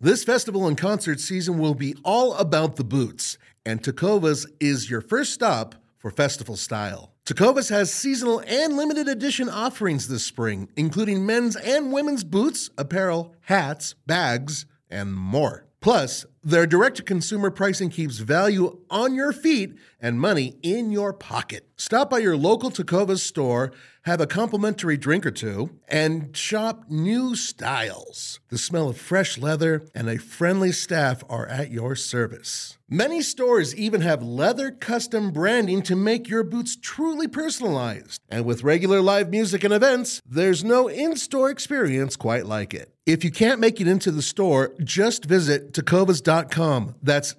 This festival and concert season will be all about the boots, and Tecovas is your first stop for festival style. Tecovas has seasonal and limited edition offerings this spring, including men's and women's boots, apparel, hats, bags, and more. Plus, their direct-to-consumer pricing keeps value on your feet and money in your pocket. Stop by your local Tecovas store, have a complimentary drink or two, and shop new styles. The smell of fresh leather and a friendly staff are at your service. Many stores even have leather custom branding to make your boots truly personalized. And with regular live music and events, there's no in-store experience quite like it. If you can't make it into the store, just visit tecovas.com. That's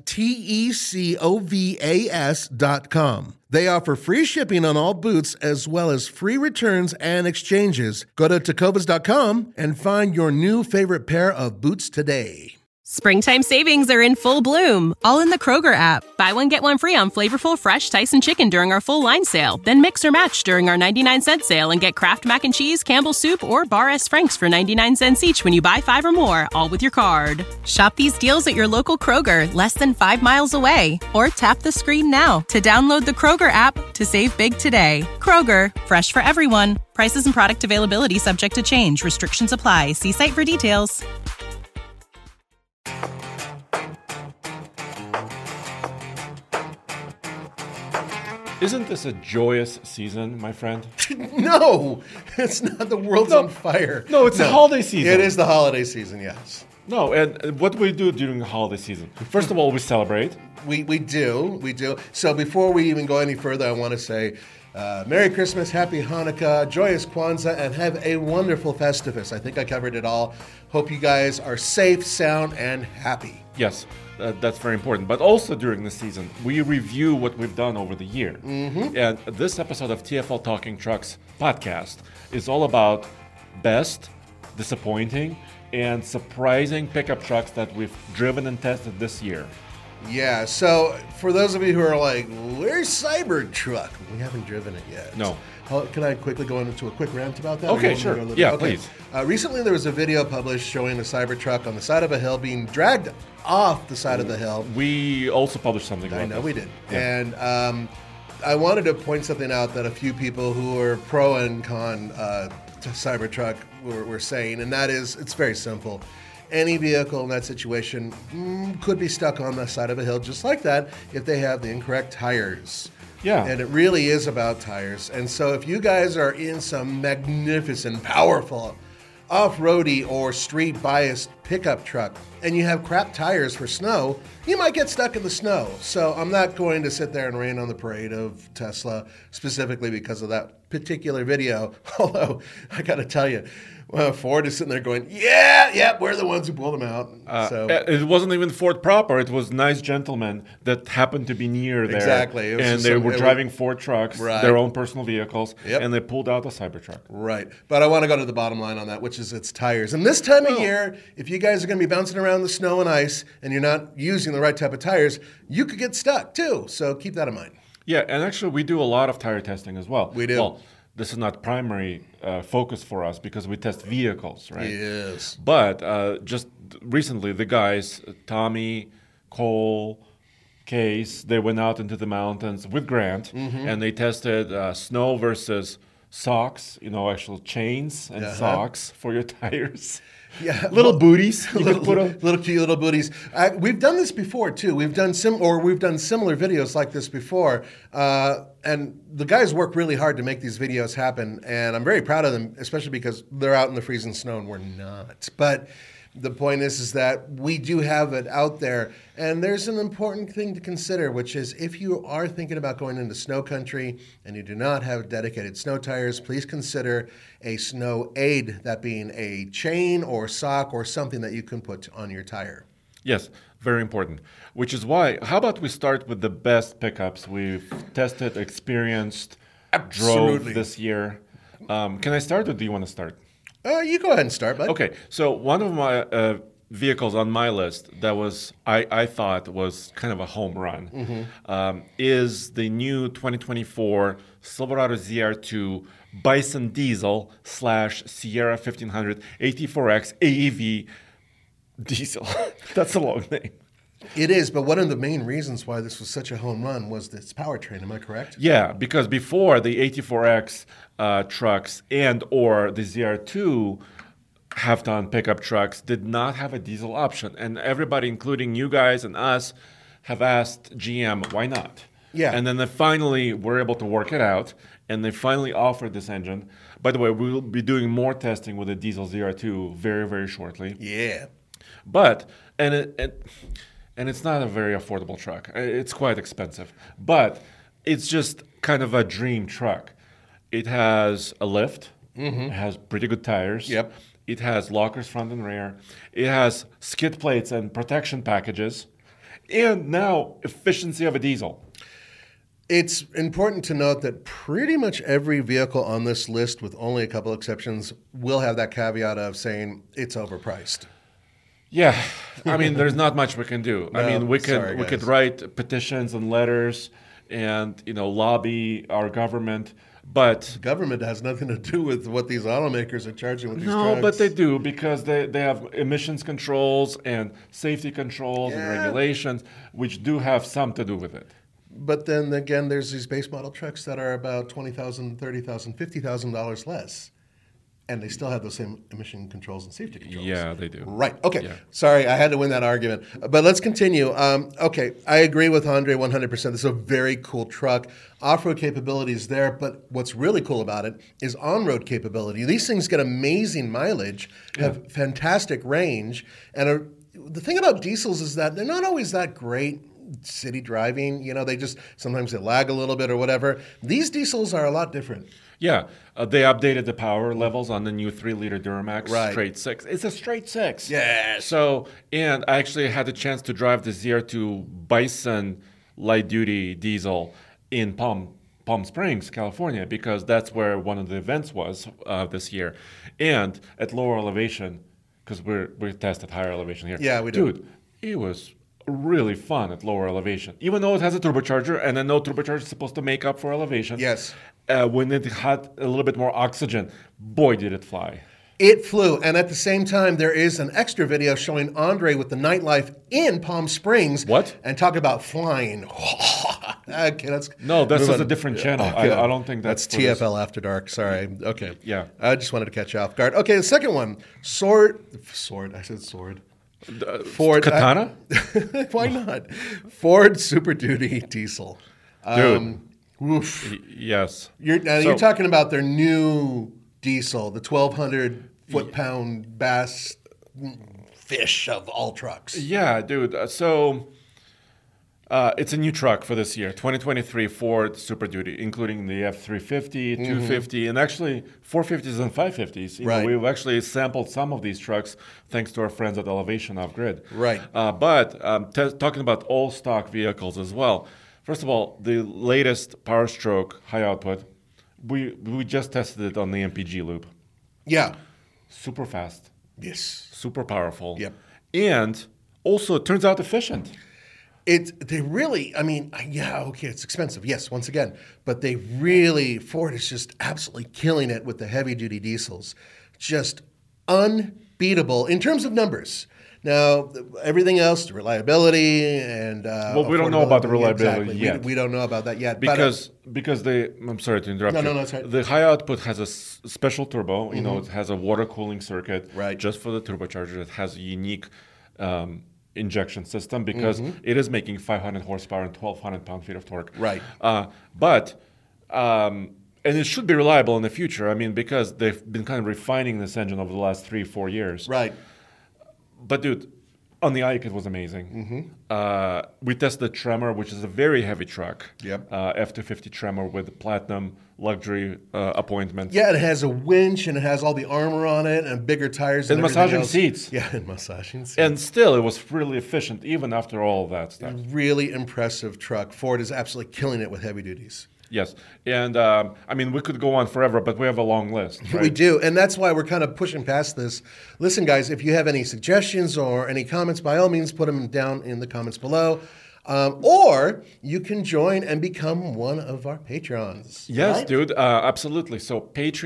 TECOVAS.com. They offer free shipping on all boots as well as free returns and exchanges. Go to tecovas.com and find your new favorite pair of boots today. Springtime savings are in full bloom, all in the Kroger app. Buy one, get one free on flavorful, fresh Tyson chicken during our full line sale. Then mix or match during our 99-cent sale and get Kraft Mac and Cheese, Campbell's Soup, or Bar S. Frank's for 99 cents each when you buy 5 or more, all with your card. Shop these deals at your local Kroger, less than 5 miles away. Or tap the screen now to download the Kroger app to save big today. Kroger, fresh for everyone. Prices and product availability subject to change. Restrictions apply. See site for details. Isn't this a joyous season, my friend? No, it's not. The world's on fire. No, it's the holiday season. It is the holiday season, yes. No, and what do we do during the holiday season? First of all, we celebrate. We do. So before we even go any further, I want to say Merry Christmas, Happy Hanukkah, Joyous Kwanzaa, and have a wonderful Festivus. I think I covered it all. Hope you guys are safe, sound, and happy. Yes, that's very important. But also during the season, we review what we've done over the year. Mm-hmm. And this episode of TFL Talking Trucks podcast is all about best, disappointing, and surprising pickup trucks that we've driven and tested this year. Yeah, so for those of you who are like, where's Cybertruck? We haven't driven it yet. No. Can I quickly go into a quick rant about that? Okay, sure. Yeah, please. Recently, there was a video published showing a Cybertruck on the side of a hill being dragged off the side of the hill. We also published something about I know this. we did. Yeah. And I wanted to point something out that a few people who are pro and con to Cybertruck were saying, and that is, it's very simple. Any vehicle in that situation could be stuck on the side of a hill just like that if they have the incorrect tires. Yeah. And it really is about tires. And so if you guys are in some magnificent, powerful, off-roady or street-biased pickup truck and you have crap tires for snow, you might get stuck in the snow. So I'm not going to sit there and rain on the parade of Tesla specifically because of that particular video. Although, I got to tell you, Ford is sitting there going, yeah, we're the ones who pulled them out. It wasn't even Ford proper. It was nice gentlemen that happened to be near there. Exactly. And they were driving Ford trucks, their own personal vehicles, and they pulled out a Cybertruck. Right. But I want to go to the bottom line on that, which is its tires. And this time of year, if you guys are going to be bouncing around the snow and ice and you're not using the right type of tires, you could get stuck too. So keep that in mind. Yeah, and actually we do a lot of tire testing as well. We do. Well, this is not primary focus for us because we test vehicles, right? Yes. But just recently, the guys, Tommy, Cole, Case, they went out into the mountains with Grant, and they tested snow versus socks, actual chains and socks for your tires. Yeah, little booties. Little cute little booties. We've done this before too. We've done similar videos like this before, and the guys work really hard to make these videos happen. And I'm very proud of them, especially because they're out in the freezing snow and we're not. But the point is that we do have it out there, and there's an important thing to consider, which is if you are thinking about going into snow country and you do not have dedicated snow tires, please consider a snow aid, that being a chain or sock or something that you can put on your tire. Yes, very important. Which is why, how about we start with the best pickups we've tested, experienced, drove this year. Can I start, or do you want to start? You go ahead and start, bud. Okay, so one of my vehicles on my list that I thought was kind of a home run is the new 2024 Silverado ZR2 Bison Diesel / Sierra 1500 AT4X AEV Diesel. That's a long name. It is, but one of the main reasons why this was such a home run was its powertrain. Am I correct? Yeah, because before the AT4X trucks and or the ZR2 half-ton pickup trucks did not have a diesel option. And everybody, including you guys and us, have asked GM, why not? Yeah. And then they finally were able to work it out, and they finally offered this engine. By the way, we'll be doing more testing with the diesel ZR2 very, very shortly. Yeah. But, and it's not a very affordable truck. It's quite expensive. But it's just kind of a dream truck. It has a lift. It has pretty good tires. Yep. It has lockers front and rear. It has skid plates and protection packages. And now efficiency of a diesel. It's important to note that pretty much every vehicle on this list, with only a couple exceptions, will have that caveat of saying it's overpriced. Yeah, I mean, there's not much we can do. I mean, we could write petitions and letters, and lobby our government, but Government has nothing to do with what these automakers are charging with these trucks. no, but they do because they have emissions controls and safety controls and regulations, which do have some to do with it. But then again, there's these base model trucks that are about $20,000, $30,000, $50,000 less. And they still have those same emission controls and safety controls. Yeah, they do. Right. Okay. Yeah. Sorry, I had to win that argument. But let's continue. Okay, I agree with Andre 100%. This is a very cool truck. Off-road capabilities there, but what's really cool about it is on-road capability. These things get amazing mileage, have fantastic range, and the thing about diesels is that they're not always that great city driving. They just sometimes they lag a little bit or whatever. These diesels are a lot different. Yeah, they updated the power levels on the new 3-liter Duramax Right. straight 6. It's a straight 6. Yes. So, and I actually had the chance to drive the ZR2 Bison light-duty diesel in Palm Springs, California, because that's where one of the events was this year. And at lower elevation, because we test at higher elevation here. Yeah, we do. Dude, it was really fun at lower elevation. Even though it has a turbocharger, and I know turbocharger is supposed to make up for elevation. Yes. When it had a little bit more oxygen, boy, did it fly. It flew, and at the same time, there is an extra video showing Andre with the nightlife in Palm Springs. What? And talk about flying. Okay, this is a different channel. I don't think that's for this. TFL After Dark. Sorry. Okay. Yeah. I just wanted to catch you off guard. Okay, the second one, sword. I said sword. Ford Katana? Why not? Ford Super Duty diesel. Dude. Oof. Yes. You're talking about their new diesel, the 1,200 foot-pound bass fish of all trucks. Yeah, dude. So it's a new truck for this year, 2023 Ford Super Duty, including the F350, 250, and actually 450s and 550s. Right. We've actually sampled some of these trucks thanks to our friends at Elevation Off-Grid. Right. But talking about all stock vehicles as well. First of all, the latest Power Stroke high output, we just tested it on the MPG loop. Yeah. Super fast. Yes. Super powerful. Yep. And also, it turns out efficient. It's expensive, yes, once again. But Ford is just absolutely killing it with the heavy-duty diesels. Just unbeatable in terms of numbers. Now, everything else, the reliability and we don't know about the reliability yet. We don't know about that yet. Because I'm sorry to interrupt you. No, that's right. The high output has a special turbo. It has a water cooling circuit just for the turbocharger. It has a unique injection system because it is making 500 horsepower and 1,200 pound-feet of torque. Right. And it should be reliable in the future. I mean, because they've been kind of refining this engine over the last 3-4 years. Right. But dude, on the Ike, it was amazing. We tested the Tremor, which is a very heavy truck. Yep. F-250 Tremor with platinum luxury appointment. Yeah, it has a winch and it has all the armor on it and bigger tires and massaging seats. Yeah, and massaging seats. And still, it was really efficient even after all of that stuff. Really impressive truck. Ford is absolutely killing it with heavy duties. Yes. And, we could go on forever, but we have a long list. Right? We do. And that's why we're kind of pushing past this. Listen, guys, if you have any suggestions or any comments, by all means, put them down in the comments below. Or you can join and become one of our Patreons. Yes, right? dude, absolutely. So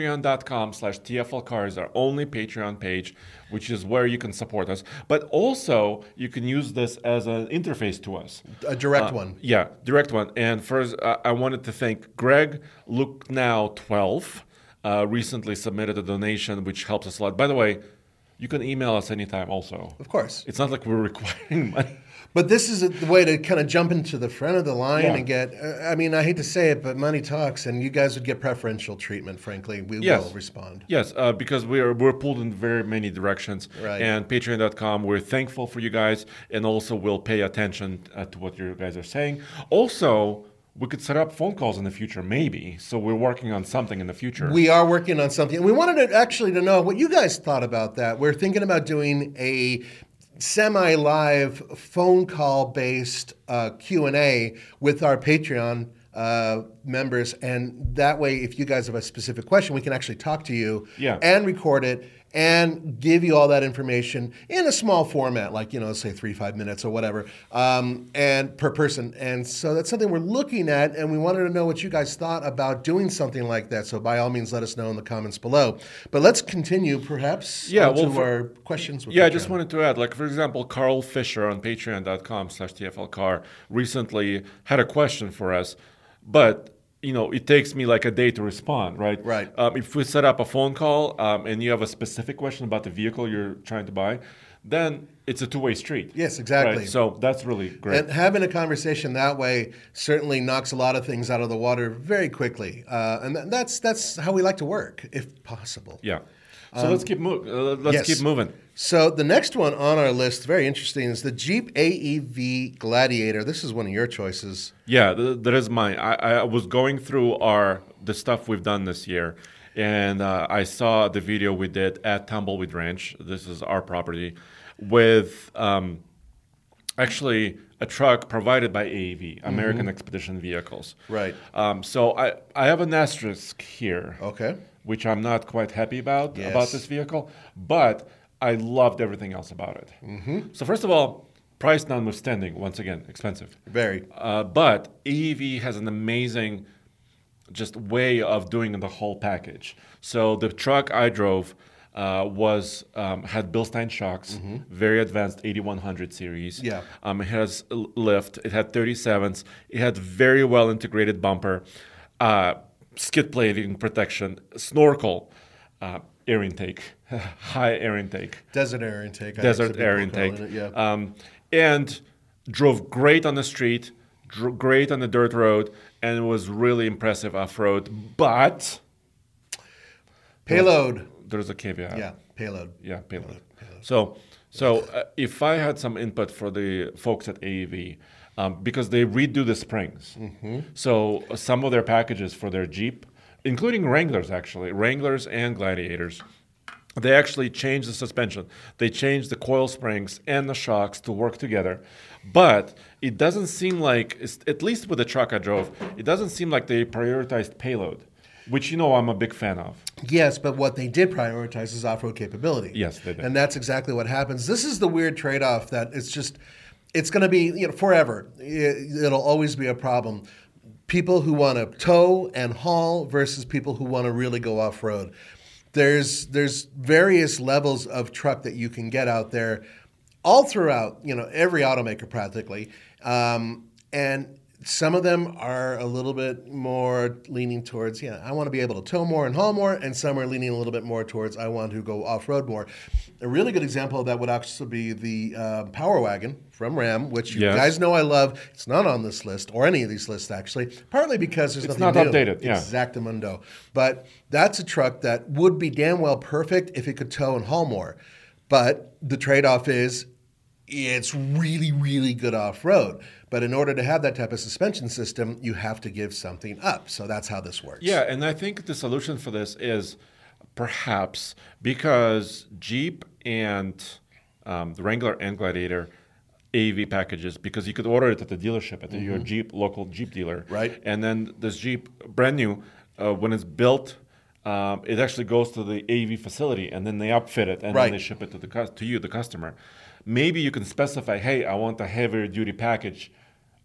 patreon.com/TFLcar is our only Patreon page, which is where you can support us. But also, you can use this as an interface to us. A direct one. Yeah, direct one. And first, I wanted to thank Greg Looknow12. Recently submitted a donation, which helps us a lot. By the way, you can email us anytime also. Of course. It's not like we're requiring money. But this is the way to kind of jump into the front of the line Yeah. and get, I mean, I hate to say it, but money talks, and you guys would get preferential treatment, frankly. We will respond. Yes, because we're pulled in very many directions. Right. And patreon.com, we're thankful for you guys, and also we'll pay attention to what you guys are saying. Also, we could set up phone calls in the future, maybe. So we're working on something in the future. We are working on something. We wanted to know what you guys thought about that. We're thinking about doing a semi-live phone call-based Q&A with our Patreon members. And that way, if you guys have a specific question, we can actually talk to you and record it and give you all that information in a small format, like, say 3-5 minutes or whatever, and per person. And so that's something we're looking at, and we wanted to know what you guys thought about doing something like that. So by all means, let us know in the comments below. But let's continue, perhaps, to our questions. With I just wanted to add, like, for example, Carl Fisher on patreon.com/TFLcar recently had a question for us, but it takes me like a day to respond, right? Right. If we set up a phone call and you have a specific question about the vehicle you're trying to buy, then it's a two-way street. Yes, exactly. Right? So that's really great. And having a conversation that way certainly knocks a lot of things out of the water very quickly. And that's how we like to work, if possible. Yeah. So let's keep moving. So the next one on our list, very interesting, is the Jeep AEV Gladiator. This is one of your choices. Yeah, that is mine. I was going through the stuff we've done this year, and I saw the video we did at Tumbleweed Ranch. This is our property, with actually a truck provided by AEV, American Expedition Vehicles. Right. So I have an asterisk here. Okay. Which I'm not quite happy about this vehicle, but I loved everything else about it. So first of all, price notwithstanding, once again, expensive. Very. But AEV has an amazing just way of doing the whole package. So the truck I drove had Bilstein shocks, very advanced 8100 series. Yeah. It has lift. It had 37s. It had very well integrated bumper. Skid plating protection, snorkel, air intake, high air intake. Desert air intake. Desert air intake. And drove great on the street, great on the dirt road, and it was really impressive off-road. But payload. There's a caveat. Yeah, payload. Yeah, payload. So if I had some input for the folks at AEV, because they redo the springs. So some of their packages for their Jeep, including Wranglers actually, Wranglers and Gladiators, they actually changed the suspension. They changed the coil springs and the shocks to work together. But it doesn't seem like, at least with the truck I drove, it doesn't seem like they prioritized payload, which I'm a big fan of. Yes, but what they did prioritize is off-road capability. Yes, they did. And that's exactly what happens. This is the weird trade-off that it's going to be, forever. It'll always be a problem. People who want to tow and haul versus people who want to really go off-road. There's various levels of truck that you can get out there all throughout, every automaker practically. And some of them are a little bit more leaning towards, I want to be able to tow more and haul more, and some are leaning a little bit more towards, I want to go off-road more. A really good example of that would actually be the Power Wagon from Ram, which you guys know I love. It's not on this list, or any of these lists actually, partly because there's nothing new. It's not updated, Exactamundo. But that's a truck that would be damn well perfect if it could tow and haul more. But the trade-off is it's really, really good off-road. But in order to have that type of suspension system, you have to give something up. So that's how this works. Yeah, and I think the solution for this is perhaps because Jeep and the Wrangler and Gladiator AEV packages, because you could order it at the dealership, at your local Jeep dealer. Right. And then this Jeep, brand new, when it's built, it actually goes to the AEV facility, and then they upfit it, and then they ship it to you, the customer. Maybe you can specify, hey, I want a heavier duty package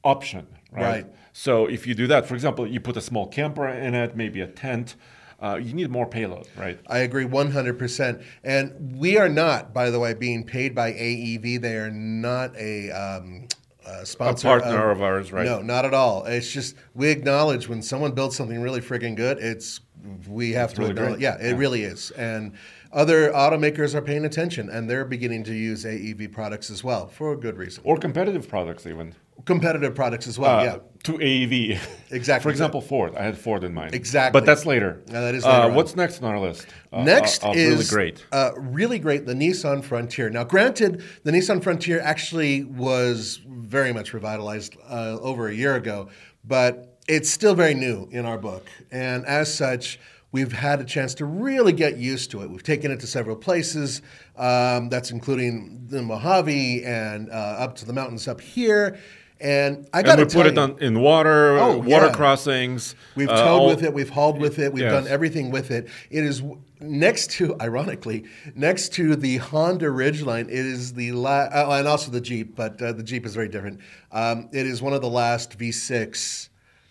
option, right? Right. So if you do that, for example, you put a small camper in it, maybe a tent, you need more payload, right? I agree 100%. And we are not, by the way, being paid by AEV. They are not a sponsor. A partner of ours, right? No, not at all. It's just we acknowledge when someone builds something really friggin' good, we have to really acknowledge. great. Yeah, it really is. And other automakers are paying attention, and they're beginning to use AEV products as well for a good reason. Or competitive products even. Competitive products as well, yeah. To AEV. Exactly. For example, Ford. I had Ford in mind. Exactly. But that's later. That is later on. What's next on our list? Next is really great. the Nissan Frontier. Now, granted, the Nissan Frontier actually was very much revitalized over a year ago, but it's still very new in our book. And as such, we've had a chance to really get used to it. We've taken it to several places. That's including the Mojave and up to the mountains up here. And I got to tell you, we put it in water, crossings. We've towed with it. We've hauled with it. We've Yes. done everything with it. It is next to the Honda Ridgeline. It is the and also the Jeep, but the Jeep is very different. It is one of the last V6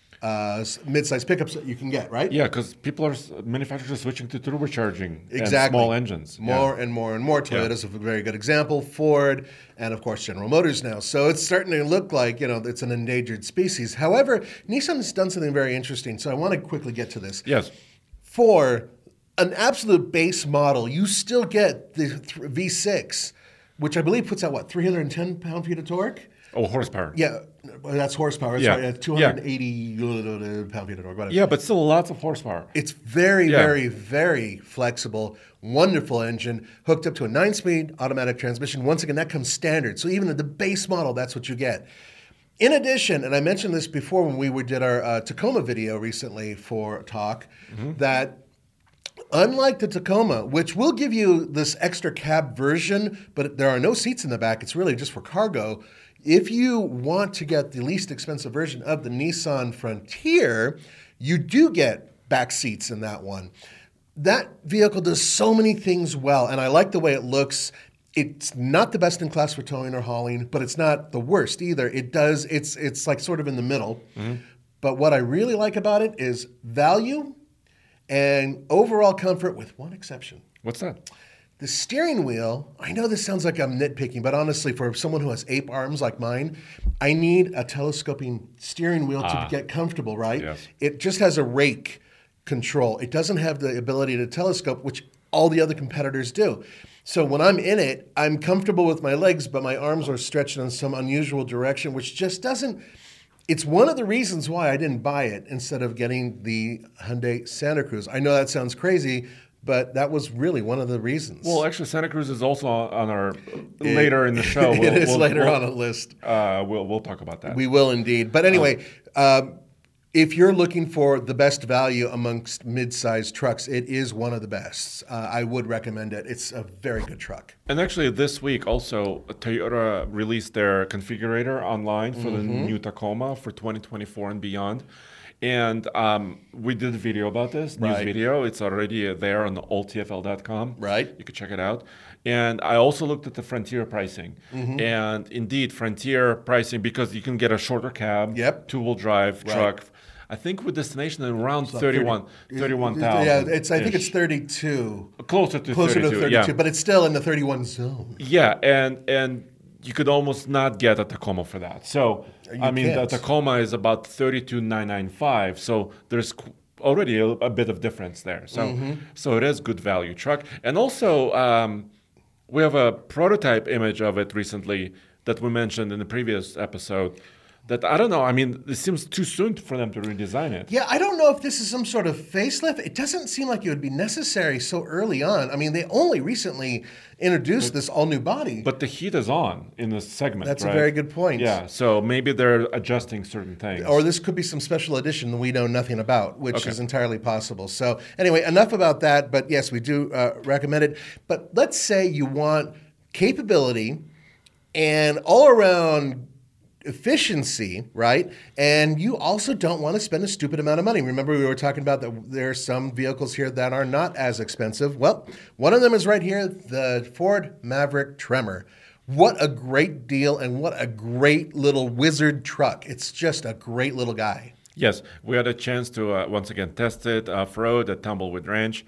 mid-size pickups that you can get, right? Yeah, because manufacturers are switching to turbocharging and Exactly. small engines. More and more and more. Toyota's a very good example. Ford, and of course General Motors now. So it's starting to look like, it's an endangered species. However, Nissan has done something very interesting. So I want to quickly get to this. Yes. For an absolute base model, you still get the V6, which I believe puts out, 310 pound-feet of torque? Oh, horsepower. Yeah, that's horsepower. Yeah. Sorry, 280 pound-feet of torque, whatever. Yeah, but still lots of horsepower. It's very, very, very flexible, wonderful engine, hooked up to a 9-speed automatic transmission. Once again, that comes standard. So even at the base model, that's what you get. In addition, and I mentioned this before when we did our Tacoma video recently for Talk, that unlike the Tacoma, which will give you this extra cab version, but there are no seats in the back, it's really just for cargo. If you want to get the least expensive version of the Nissan Frontier, you do get back seats in that one. That vehicle does so many things well, and I like the way it looks. It's not the best in class for towing or hauling, but it's not the worst either. It's like sort of in the middle. But what I really like about it is value and overall comfort, with one exception. What's that? The steering wheel, I know this sounds like I'm nitpicking, but honestly, for someone who has ape arms like mine, I need a telescoping steering wheel to get comfortable, right? Yes. It just has a rake control. It doesn't have the ability to telescope, which all the other competitors do. So when I'm in it, I'm comfortable with my legs, but my arms are stretched in some unusual direction, which just doesn't... It's one of the reasons why I didn't buy it instead of getting the Hyundai Santa Cruz. I know that sounds crazy, but that was really one of the reasons. Well, actually, Santa Cruz is also on our later in the show. It is later on a list. We'll talk about that. We will indeed. But anyway, if you're looking for the best value amongst mid-sized trucks, it is one of the best. I would recommend it. It's a very good truck. And actually, this week also, Toyota released their configurator online for the new Tacoma for 2024 and beyond. And we did a video about this, news video. It's already there on alltfl.com. Right. You can check it out. And I also looked at the Frontier pricing. And indeed, Frontier pricing, because you can get a shorter cab, two-wheel drive truck. I think with destination around 31,000. Yeah, I think it's 32. Closer to 32, yeah. But it's still in the 31 zone. Yeah, and you could almost not get a Tacoma for that. So, the Tacoma is about 32,995. So there's already a bit of difference there. So, so it is good value truck. And also, we have a prototype image of it recently that we mentioned in the previous episode. That I don't know. It seems too soon for them to redesign it. Yeah, I don't know if this is some sort of facelift. It doesn't seem like it would be necessary so early on. They only recently introduced this all-new body. But the heat is on in this segment, That's right? a very good point. Yeah, so maybe they're adjusting certain things. Or this could be some special edition that we know nothing about, which is entirely possible. So anyway, enough about that. But yes, we do recommend it. But let's say you want capability and all-around efficiency, right? And you also don't want to spend a stupid amount of money. Remember, we were talking about that there are some vehicles here that are not as expensive. Well, one of them is right here, the Ford Maverick Tremor. What a great deal and what a great little wizard truck. It's just a great little guy. Yes, we had a chance to once again test it off-road at Tumbleweed Ranch.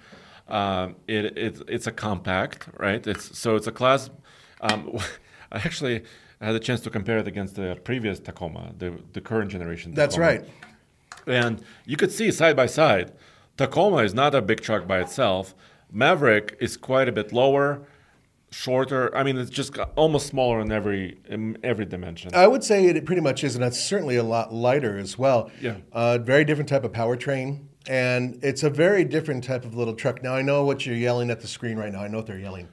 It's a compact, right? It's a class. I actually had a chance to compare it against the previous Tacoma, the current generation Tacoma. That's right. And you could see side by side, Tacoma is not a big truck by itself. Maverick is quite a bit lower, shorter. I mean, it's just almost smaller in every dimension. I would say it pretty much is, and it's certainly a lot lighter as well. Yeah. Very different type of powertrain, and it's a very different type of little truck. Now, I know what you're yelling at the screen right now. I know what they're yelling.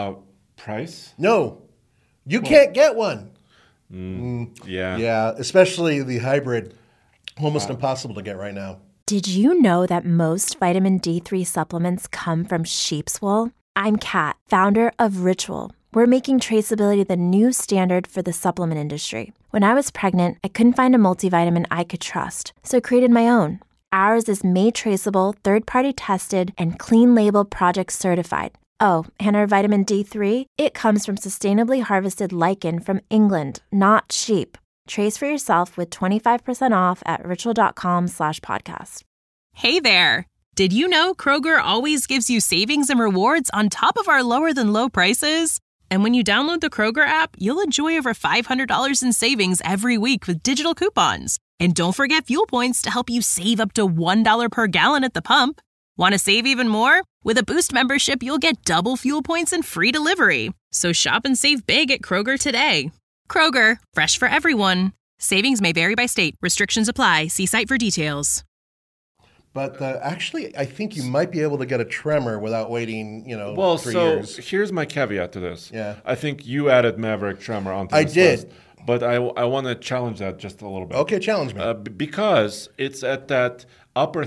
Price? No, you can't get one. Yeah. Yeah, especially the hybrid. Almost impossible to get right now. Did you know that most vitamin D3 supplements come from sheep's wool? I'm Kat, founder of Ritual. We're making traceability the new standard for the supplement industry. When I was pregnant, I couldn't find a multivitamin I could trust, so I created my own. Ours is made traceable, third-party tested, and clean label project certified. Oh, and our vitamin D3? It comes from sustainably harvested lichen from England, not sheep. Trace for yourself with 25% off at ritual.com/podcast. Hey there! Did you know Kroger always gives you savings and rewards on top of our lower than low prices? And when you download the Kroger app, you'll enjoy over $500 in savings every week with digital coupons. And don't forget fuel points to help you save up to $1 per gallon at the pump. Want to save even more? With a Boost membership, you'll get double fuel points and free delivery. So shop and save big at Kroger today. Kroger, fresh for everyone. Savings may vary by state. Restrictions apply. See site for details. But actually, I think you might be able to get a Tremor without waiting, 3 years. Here's my caveat to this. Yeah. I think you added Maverick Tremor onto this list. But I want to challenge that just a little bit. Okay, challenge me. Because it's at that upper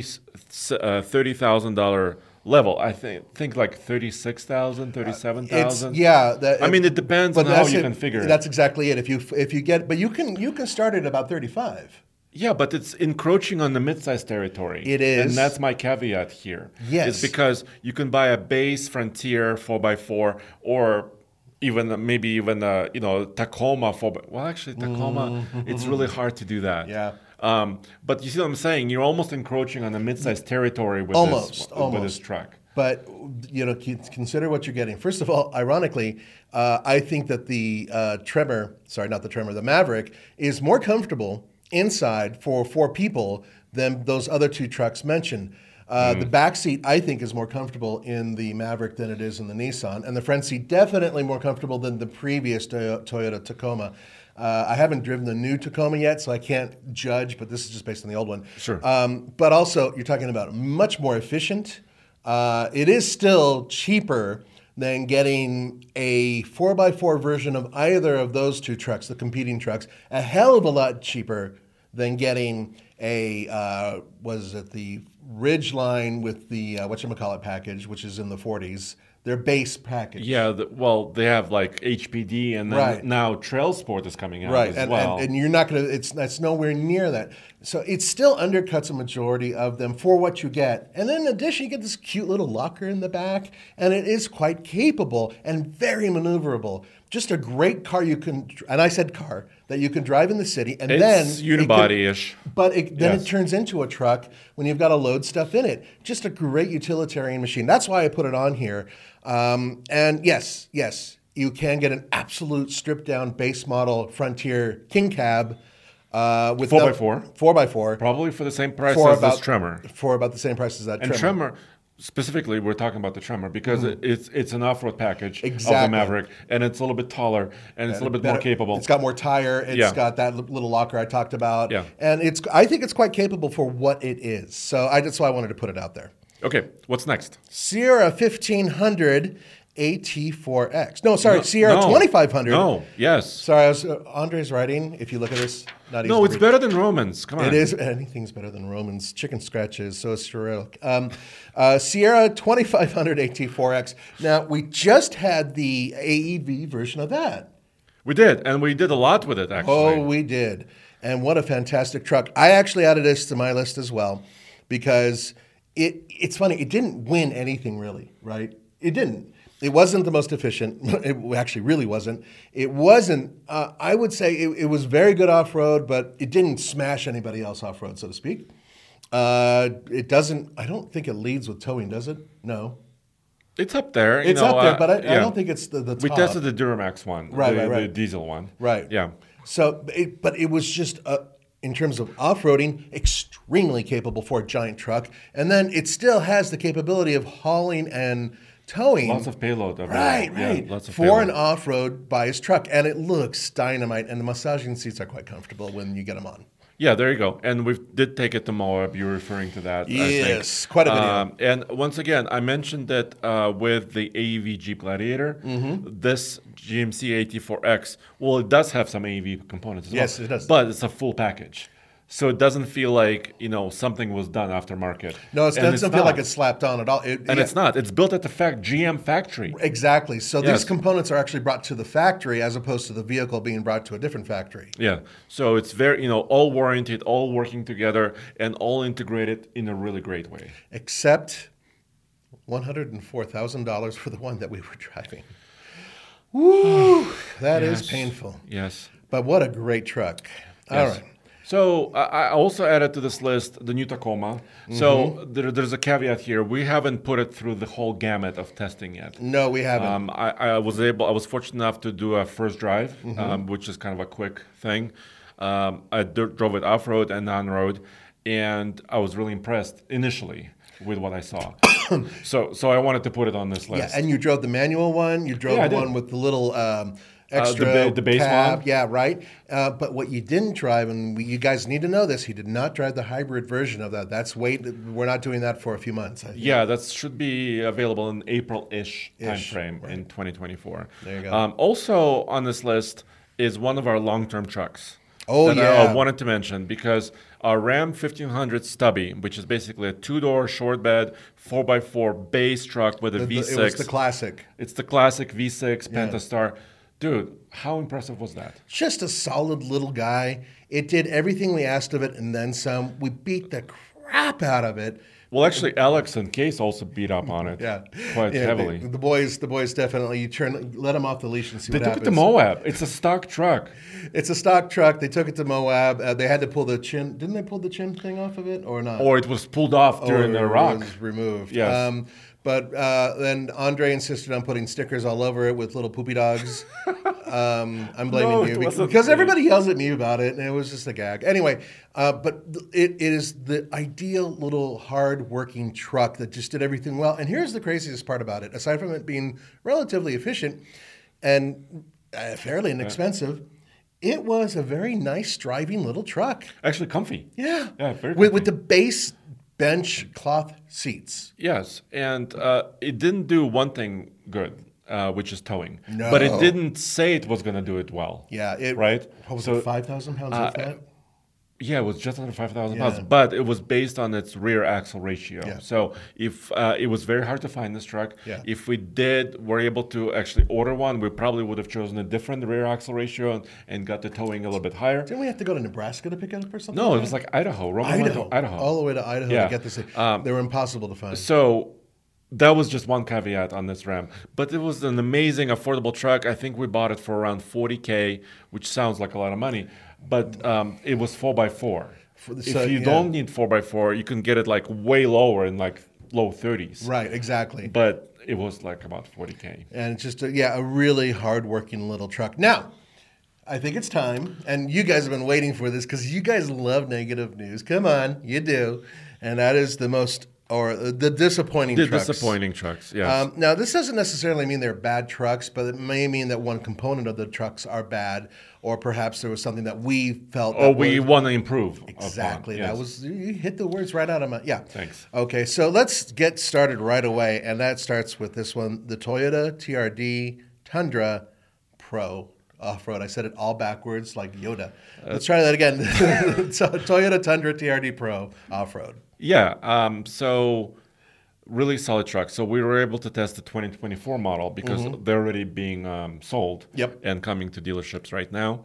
$30,000 level. I think like 36,000, 37,000. I mean, it depends on how you configure it. That's exactly it. If you get, but you can start at about 35. Yeah, but it's encroaching on the midsize territory. It is. And that's my caveat here. Yes. It's because you can buy a base Frontier 4x4 or maybe even Tacoma 4x4. Well, actually, Tacoma, it's really hard to do that. Yeah. But you see what I'm saying? You're almost encroaching on the midsize territory with this truck. But consider what you're getting. First of all, ironically, I think that the Maverick is more comfortable inside for 4 people than those other 2 trucks mentioned. The back seat, I think, is more comfortable in the Maverick than it is in the Nissan, and the front seat definitely more comfortable than the previous Toyota Tacoma. I haven't driven the new Tacoma yet, so I can't judge, but this is just based on the old one. Sure. But also, you're talking about much more efficient. It is still cheaper than getting a 4x4 version of either of those 2 trucks, the competing trucks. A hell of a lot cheaper than getting the Ridgeline with the whatchamacallit package, which is in the 40s. Their base package. Yeah, they have like HPD, and then now Trail Sport is coming out as well. And you're not going to, it's nowhere near that. So it still undercuts a majority of them for what you get. And then in addition, you get this cute little locker in the back, and it is quite capable and very maneuverable. Just a great car and I said car, that you can drive in the city. And it's unibody-ish. But then it turns into a truck when you've got to load stuff in it. Just a great utilitarian machine. That's why I put it on here. And yes, you can get an absolute stripped-down base model Frontier King Cab with 4x4. 4x4. Probably for the same price as this Tremor. For about the same price as that Tremor. And Tremor, specifically, we're talking about the Tremor because it's an off-road package of Exactly. the Maverick, and it's a little bit taller, and it's a little bit more capable. It's got more tire. It's got that little locker I talked about. Yeah. And I think it's quite capable for what it is. So that's why I wanted to put it out there. Okay, what's next? Sierra 1500 AT4X. No, sorry, Sierra 2500. No, yes. Sorry, Andre's writing. If you look at this, not easy. No, it's better than Romans. Come on. It is. Anything's better than Romans. Chicken scratches, so it's Cyrillic. Sierra 2500 AT4X. Now, we just had the AEV version of that. We did, and we did a lot with it, actually. Oh, we did. And what a fantastic truck. I actually added this to my list as well because it's funny. It didn't win anything really, right? It didn't. It wasn't the most efficient. It actually really wasn't. It wasn't. I would say it was very good off road, but it didn't smash anybody else off road, so to speak. It doesn't. I don't think it leads with towing, does it? No. It's up there. It's up there, but I don't think it's the top. We tested the Duramax one, right. The diesel one. Right. Yeah. So, but it was just in terms of off-roading, extremely capable for a giant truck, and then it still has the capability of hauling and towing. Lots of payload. Right. Yeah, lots of for payload. an off-road biased truck, and it looks dynamite. And the massaging seats are quite comfortable when you get them on. Yeah, there you go. And we did take it to Moab. You're referring to that. Yes, quite a video. And once again, I mentioned that with the AEV Jeep Gladiator, this GMC AT4X, well, it does have some AEV components as well. Yes, it does. But it's a full package. So it doesn't feel like, something was done aftermarket. No, it doesn't feel like it's slapped on at all. It's not. It's built at the GM factory. Exactly. So these components are actually brought to the factory as opposed to the vehicle being brought to a different factory. Yeah. So it's very, all warranted, all working together, and all integrated in a really great way. Except $104,000 for the one that we were driving. Woo! That is painful. Yes. But what a great truck. All Yes. right. So I also added to this list the new Tacoma. So there's a caveat here. We haven't put it through the whole gamut of testing yet. No, we haven't. I was fortunate enough to do a first drive, which is kind of a quick thing. I drove it off-road and on-road, and I was really impressed initially with what I saw. So I wanted to put it on this list. Yeah, and you drove the manual one. You drove the one with the little extra the base cab. one? Yeah, right. But what you didn't drive, and you guys need to know this, he did not drive the hybrid version of that. We're not doing that for a few months. I think. Yeah, that should be available in April-ish timeframe in 2024. There you go. Also on this list is one of our long-term trucks. Oh, that I wanted to mention because our Ram 1500 Stubby, which is basically a two-door short bed 4x4 base truck with a V6. It was the classic. It's the classic V6 Pentastar. Dude, how impressive was that? Just a solid little guy. It did everything we asked of it and then some. We beat the crap out of it. Well, actually, Alex and Case also beat up on it quite heavily. The boys definitely, let them off the leash and see what happens. They took it to Moab. It's a stock truck. It's a stock truck. They took it to Moab. They had to pull the chin. Didn't they pull the chin thing off of it or not? Or it was pulled off during the rock. It was removed. Yes. But then Andre insisted on putting stickers all over it with little poopy dogs. I'm blaming you because everybody yells at me about it, and it was just a gag. Anyway, but it is the ideal little hard-working truck that just did everything well. And here's the craziest part about it. Aside from it being relatively efficient and fairly inexpensive, it was a very nice driving little truck. Actually comfy. Yeah. Yeah, very comfy. With the base bench cloth seats. Yes, and it didn't do one thing good, which is towing. No. But it didn't say it was going to do it well. Yeah. Right? What was it, 5,000 pounds of that? Yeah, it was just under 5,000 pounds, but it was based on its rear axle ratio. Yeah. So if it was very hard to find this truck. Yeah. If we were able to actually order one, we probably would have chosen a different rear axle ratio and got the towing a little bit higher. Didn't we have to go to Nebraska to pick it up or something? No, it was like Idaho. Roman went to Idaho. All the way to Idaho to get this thing. They were impossible to find. So that was just one caveat on this Ram. But it was an amazing, affordable truck. I think we bought it for around $40K, which sounds like a lot of money. But it was 4x4. If you don't need 4x4, you can get it like way lower in like low 30s. Right, exactly. But it was like about $40K. And it's just, a really hard-working little truck. Now, I think it's time, and you guys have been waiting for this because you guys love negative news. Come on, you do. And that is the disappointing trucks. The disappointing trucks, yes. Now, this doesn't necessarily mean they're bad trucks, but it may mean that one component of the trucks are bad, or perhaps there was something that we felt we want to improve. Exactly. Upon. That was, you hit the words right out of my, Thanks. Okay, so let's get started right away, and that starts with this one, the Toyota TRD Tundra Pro off-road. I said it all backwards like Yoda. Let's try that again. Toyota Tundra TRD Pro off-road. Yeah, so really solid truck. So we were able to test the 2024 model because they're already being sold and coming to dealerships right now.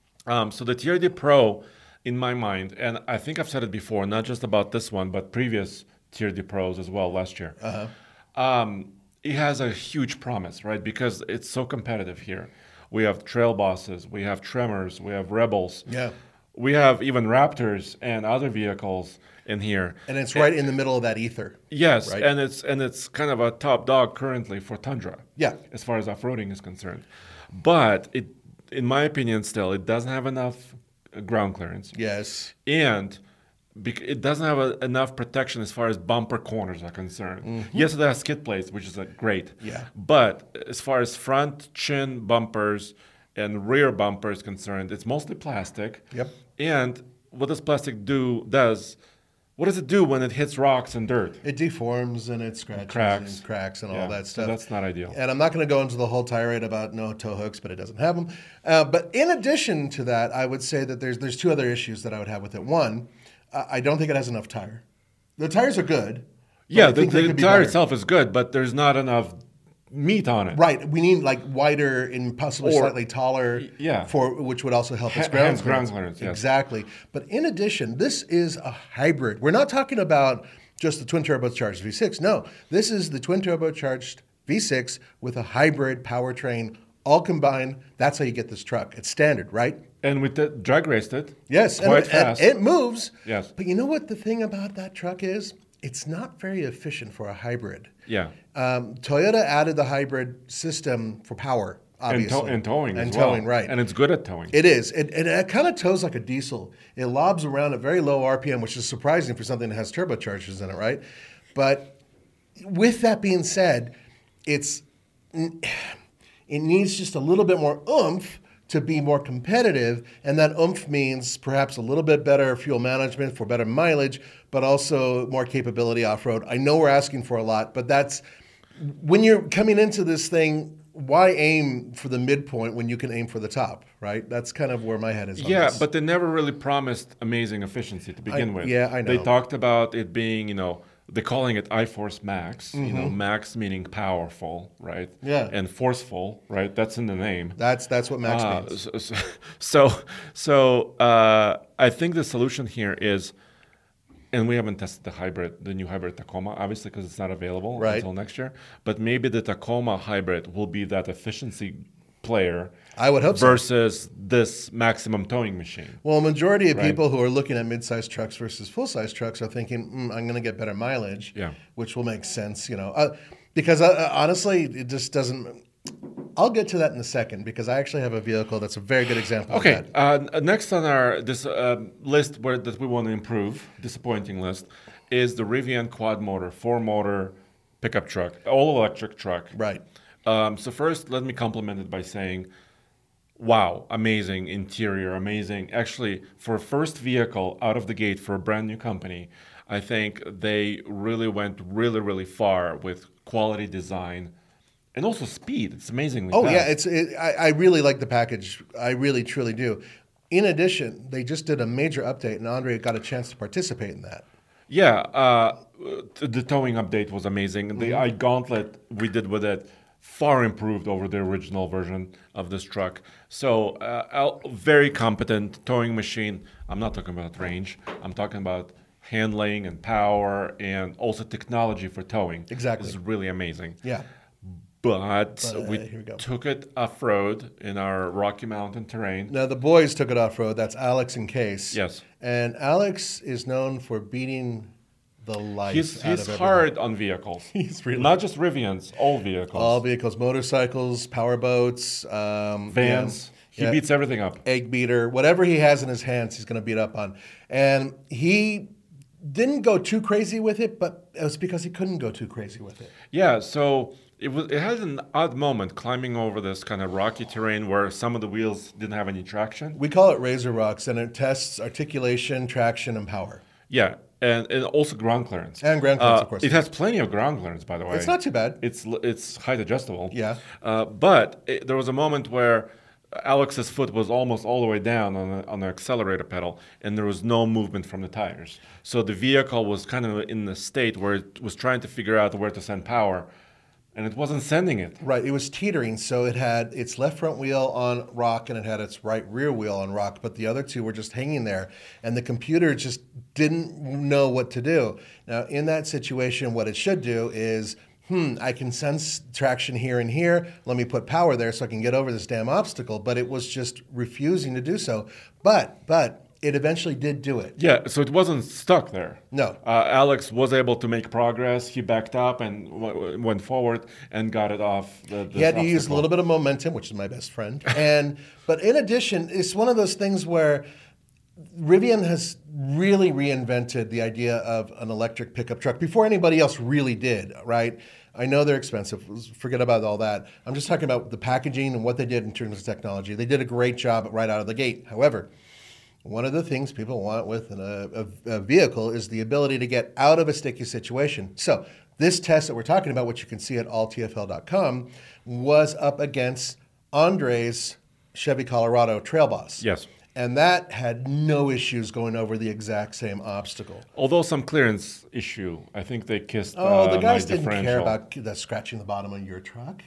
So the TRD Pro, in my mind, and I think I've said it before, not just about this one, but previous TRD Pros as well last year. it has a huge promise, right? Because it's so competitive here. We have Trail Bosses, we have Tremors, we have Rebels. Yeah. We have even Raptors and other vehicles in here. And it's right in the middle of that ether. Yes, right? and it's kind of a top dog currently for Tundra. Yeah. As far as off-roading is concerned. But it, in my opinion, still, it doesn't have enough ground clearance. Yes. And it doesn't have enough protection as far as bumper corners are concerned. Yes, it has skid plates, which is great. Yeah. But as far as front chin bumpers and rear bumper is concerned, it's mostly plastic. Yep. And what does plastic does what does it do when it hits rocks and dirt? It deforms and it scratches and cracks and all that so stuff. that's not ideal. And I'm not going to go into the whole tirade about no tow hooks, but it doesn't have them. But in addition to that, I would say that there's two other issues that I would have with it. One, I don't think it has enough tire. The tires are good. Yeah, the tire itself is good, but there's not enough meat on it. Right. We need like wider and possibly slightly taller for which would also help its ground clearance. Yes. Exactly. But in addition, this is a hybrid. We're not talking about just the twin turbocharged V6. No, this is the twin turbocharged V6 with a hybrid powertrain all combined. That's how you get this truck. It's standard, right? And we drag raced it. Yes, quite fast. And it moves. Yes. But you know what the thing about that truck is? It's not very efficient for a hybrid. Yeah. Toyota added the hybrid system for power, obviously. And towing and as well. towing, right. And it's good at towing. It is. It kind of tows like a diesel. It lobs around at very low RPM, which is surprising for something that has turbochargers in it, right? But with that being said, it needs just a little bit more oomph to be more competitive, and that oomph means perhaps a little bit better fuel management for better mileage, but also more capability off-road. I know we're asking for a lot, but that's when you're coming into this thing, why aim for the midpoint when you can aim for the top, right? That's kind of where my head is on this. But they never really promised amazing efficiency to begin with. Yeah, I know. They talked about it being, they're calling it iForce Max, Max meaning powerful, right? Yeah. And forceful, right? That's in the name. That's what Max means. So I think the solution here is, and we haven't tested the new hybrid Tacoma, obviously, because it's not available until next year. But maybe the Tacoma hybrid will be that efficiency player. I would hope versus this maximum towing machine. Well, a majority of people who are looking at mid-sized trucks versus full-size trucks are thinking, I'm going to get better mileage, which will make sense, because honestly, it just doesn't. I'll get to that in a second because I actually have a vehicle that's a very good example of that. Next on our list that we want to improve, disappointing list, is the Rivian quad motor, 4-motor pickup truck, all-electric truck. Right. So first, let me compliment it by saying, wow, amazing interior, amazing. Actually, for a first vehicle out of the gate for a brand new company, I think they really went really, really far with quality design and also speed. It's amazingly fast. I really like the package. I really, truly do. In addition, they just did a major update, and Andre got a chance to participate in that. Yeah, the towing update was amazing. The iGauntlet we did with it, far improved over the original version of this truck. So very competent towing machine. I'm not talking about range. I'm talking about handling and power and also technology for towing. Exactly. This is really amazing. Yeah. But we took it off-road in our Rocky Mountain terrain. Now, the boys took it off-road. That's Alex and Case. Yes. And Alex is known for beating the life out of everything. He's hard on vehicles. He's really not just Rivians, all vehicles. All vehicles, motorcycles, powerboats, vans. He beats everything up. Egg beater, whatever he has in his hands, he's going to beat up on. And he didn't go too crazy with it, but it was because he couldn't go too crazy with it. Yeah, so it had an odd moment climbing over this kind of rocky terrain where some of the wheels didn't have any traction. We call it Razor Rocks, and it tests articulation, traction, and power. Yeah, and also ground clearance. And ground clearance, of course. It has plenty of ground clearance, by the way. It's not too bad. It's height adjustable. Yeah. But there was a moment where Alex's foot was almost all the way down on the accelerator pedal, and there was no movement from the tires. So the vehicle was kind of in the state where it was trying to figure out where to send power, and it wasn't sending it. Right, it was teetering, so it had its left front wheel on rock and it had its right rear wheel on rock, but the other two were just hanging there, and the computer just didn't know what to do. Now, in that situation, what it should do is I can sense traction here and here. Let me put power there so I can get over this damn obstacle. But it was just refusing to do so. But it eventually did do it. Yeah, so it wasn't stuck there. No. Alex was able to make progress. He backed up and went forward and got it off. He had to use a little bit of momentum, which is my best friend. But in addition, it's one of those things where Rivian has really reinvented the idea of an electric pickup truck before anybody else really did, right? I know they're expensive. Forget about all that. I'm just talking about the packaging and what they did in terms of technology. They did a great job right out of the gate. However, one of the things people want with a vehicle is the ability to get out of a sticky situation. So this test that we're talking about, which you can see at alltfl.com, was up against Andre's Chevy Colorado Trail Boss. Yes. And that had no issues going over the exact same obstacle. Although some clearance issue. I think they kissed the guys my didn't care differential. about scratching the bottom of your truck.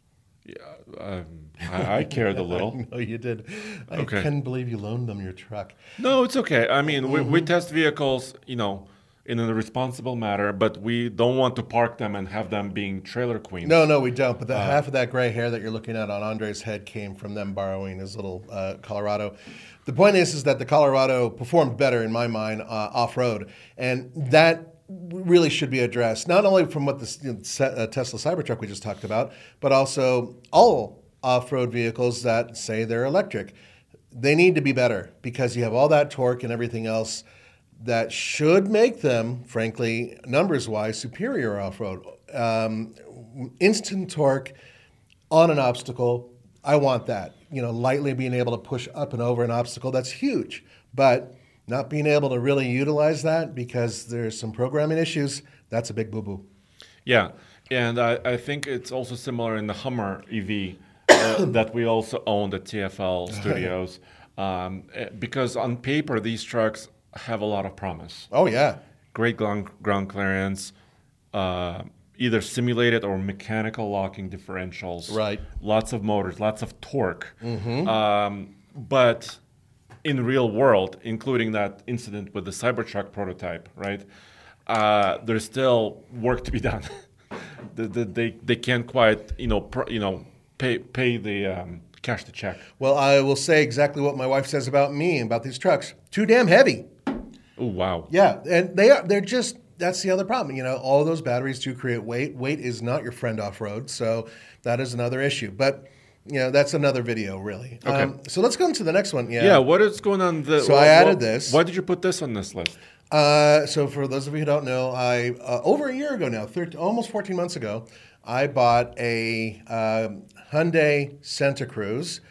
Yeah, I cared a little. No, you did. I Okay. couldn't believe you loaned them your truck. No, it's okay. I mean, we test vehicles, in a responsible manner, but we don't want to park them and have them being trailer queens. No, we don't. But half of that gray hair that you're looking at on Andre's head came from them borrowing his little Colorado. The point is that the Colorado performed better, in my mind, off-road. And that really should be addressed, not only from what the Tesla Cybertruck we just talked about, but also all off-road vehicles that say they're electric. They need to be better because you have all that torque and everything else that should make them, frankly, numbers-wise, superior off-road. Instant torque on an obstacle, I want that. Lightly being able to push up and over an obstacle, that's huge. But not being able to really utilize that because there's some programming issues, that's a big boo-boo. Yeah, and I think it's also similar in the Hummer EV that we also owned at TFL Studios. Because on paper, these trucks have a lot of promise. Oh, yeah. Great ground clearance, either simulated or mechanical locking differentials. Right. Lots of motors, lots of torque. But in real world, including that incident with the Cybertruck prototype, right? There's still work to be done. They can't quite, pay the cash the check. Well, I will say exactly what my wife says about me and about these trucks. Too damn heavy. Oh, wow. Yeah, and they're just, that's the other problem. All of those batteries do create weight. Weight is not your friend off-road, so that is another issue. But, that's another video, really. Okay. So let's go into the next one. Yeah, what is going on? I added this. Why did you put this on this list? So for those of you who don't know, I over a year ago now, almost 14 months ago, I bought a Hyundai Santa Cruz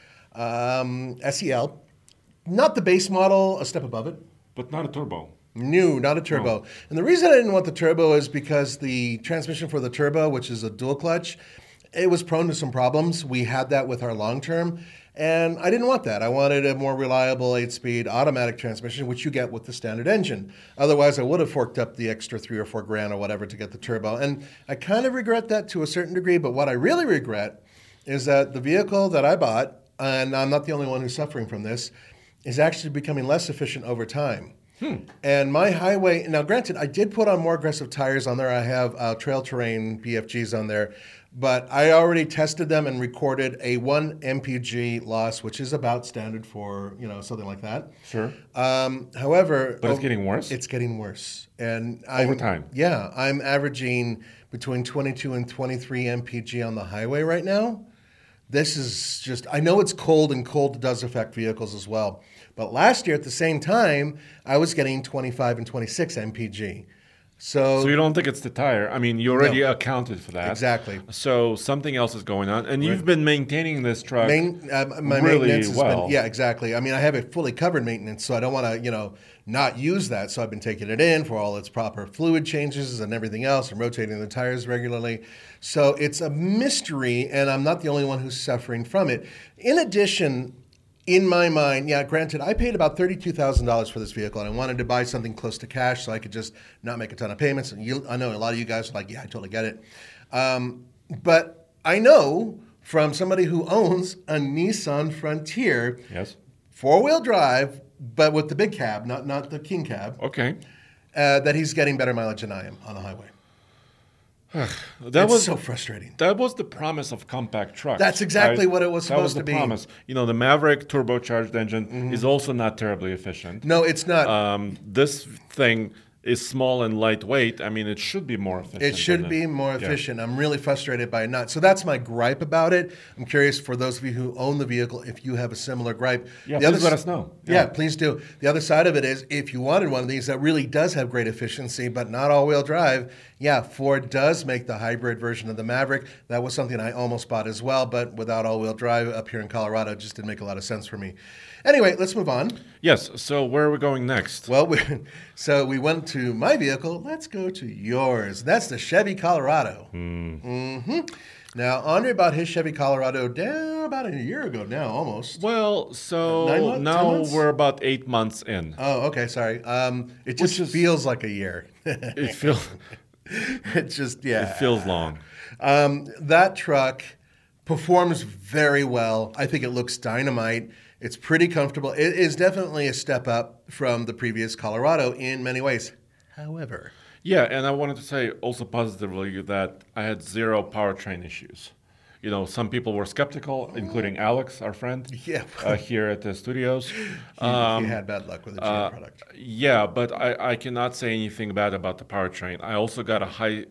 SEL. Not the base model, a step above it. But not a turbo. No, not a turbo. No. And the reason I didn't want the turbo is because the transmission for the turbo, which is a dual clutch, it was prone to some problems. We had that with our long term, and I didn't want that. I wanted a more reliable 8-speed automatic transmission, which you get with the standard engine. Otherwise, I would have forked up the extra $3,000 or $4,000 or whatever to get the turbo. And I kind of regret that to a certain degree, but what I really regret is that the vehicle that I bought, and I'm not the only one who's suffering from this, is actually becoming less efficient over time. And my highway, now granted, I did put on more aggressive tires on there. I have trail terrain BFGs on there, but I already tested them and recorded a 1 mpg loss, which is about standard for, something like that. Sure. However... But it's getting worse? It's getting worse. And over time? Yeah, I'm averaging between 22 and 23 mpg on the highway right now. This is just, I know it's cold, and cold does affect vehicles as well. But last year at the same time, I was getting 25 and 26 mpg. So you don't think it's the tire? I mean, you already accounted for that. Exactly. So something else is going on. And you've been maintaining this truck my really maintenance has well. been, yeah, exactly. I mean, I have it fully covered maintenance, so I don't want to, not use that. So I've been taking it in for all its proper fluid changes and everything else and rotating the tires regularly. So it's a mystery, and I'm not the only one who's suffering from it. In addition, in my mind, yeah, granted, I paid about $32,000 for this vehicle, and I wanted to buy something close to cash so I could just not make a ton of payments. And I know a lot of you guys are like, yeah, I totally get it. But I know from somebody who owns a Nissan Frontier, Yes. 4-wheel drive, but with the big cab, not the king cab, Okay. that he's getting better mileage than I am on the highway. It's so frustrating. That was the promise of compact trucks. That's exactly what it was supposed to be. That was the promise. The Maverick turbocharged engine is also not terribly efficient. No, it's not. This thing is small and lightweight. I mean, it should be more efficient. It should be more efficient. I'm really frustrated by it not. So that's my gripe about it. I'm curious for those of you who own the vehicle if you have a similar gripe. Yeah, please let us know. Yeah, please do. The other side of it is if you wanted one of these that really does have great efficiency but not all-wheel drive, yeah, Ford does make the hybrid version of the Maverick. That was something I almost bought as well, but without all-wheel drive up here in Colorado, it just didn't make a lot of sense for me. Anyway, let's move on. Yes, so where are we going next? Well, we went to my vehicle. Let's go to yours. That's the Chevy Colorado. Now, Andre bought his Chevy Colorado about a year ago now, almost. Well, so 9 months, 10 now months? we're about 8 months in. Oh, okay, sorry. It just feels like a year. It feels It feels long. That truck performs very well. I think it looks dynamite. It's pretty comfortable. It is definitely a step up from the previous Colorado in many ways. However, Yeah, and I wanted to say also positively that I had 0 powertrain issues. Some people were skeptical, including Alex, our friend, here at the studios. he had bad luck with the GM product. Yeah, but I cannot say anything bad about the powertrain. I also got a high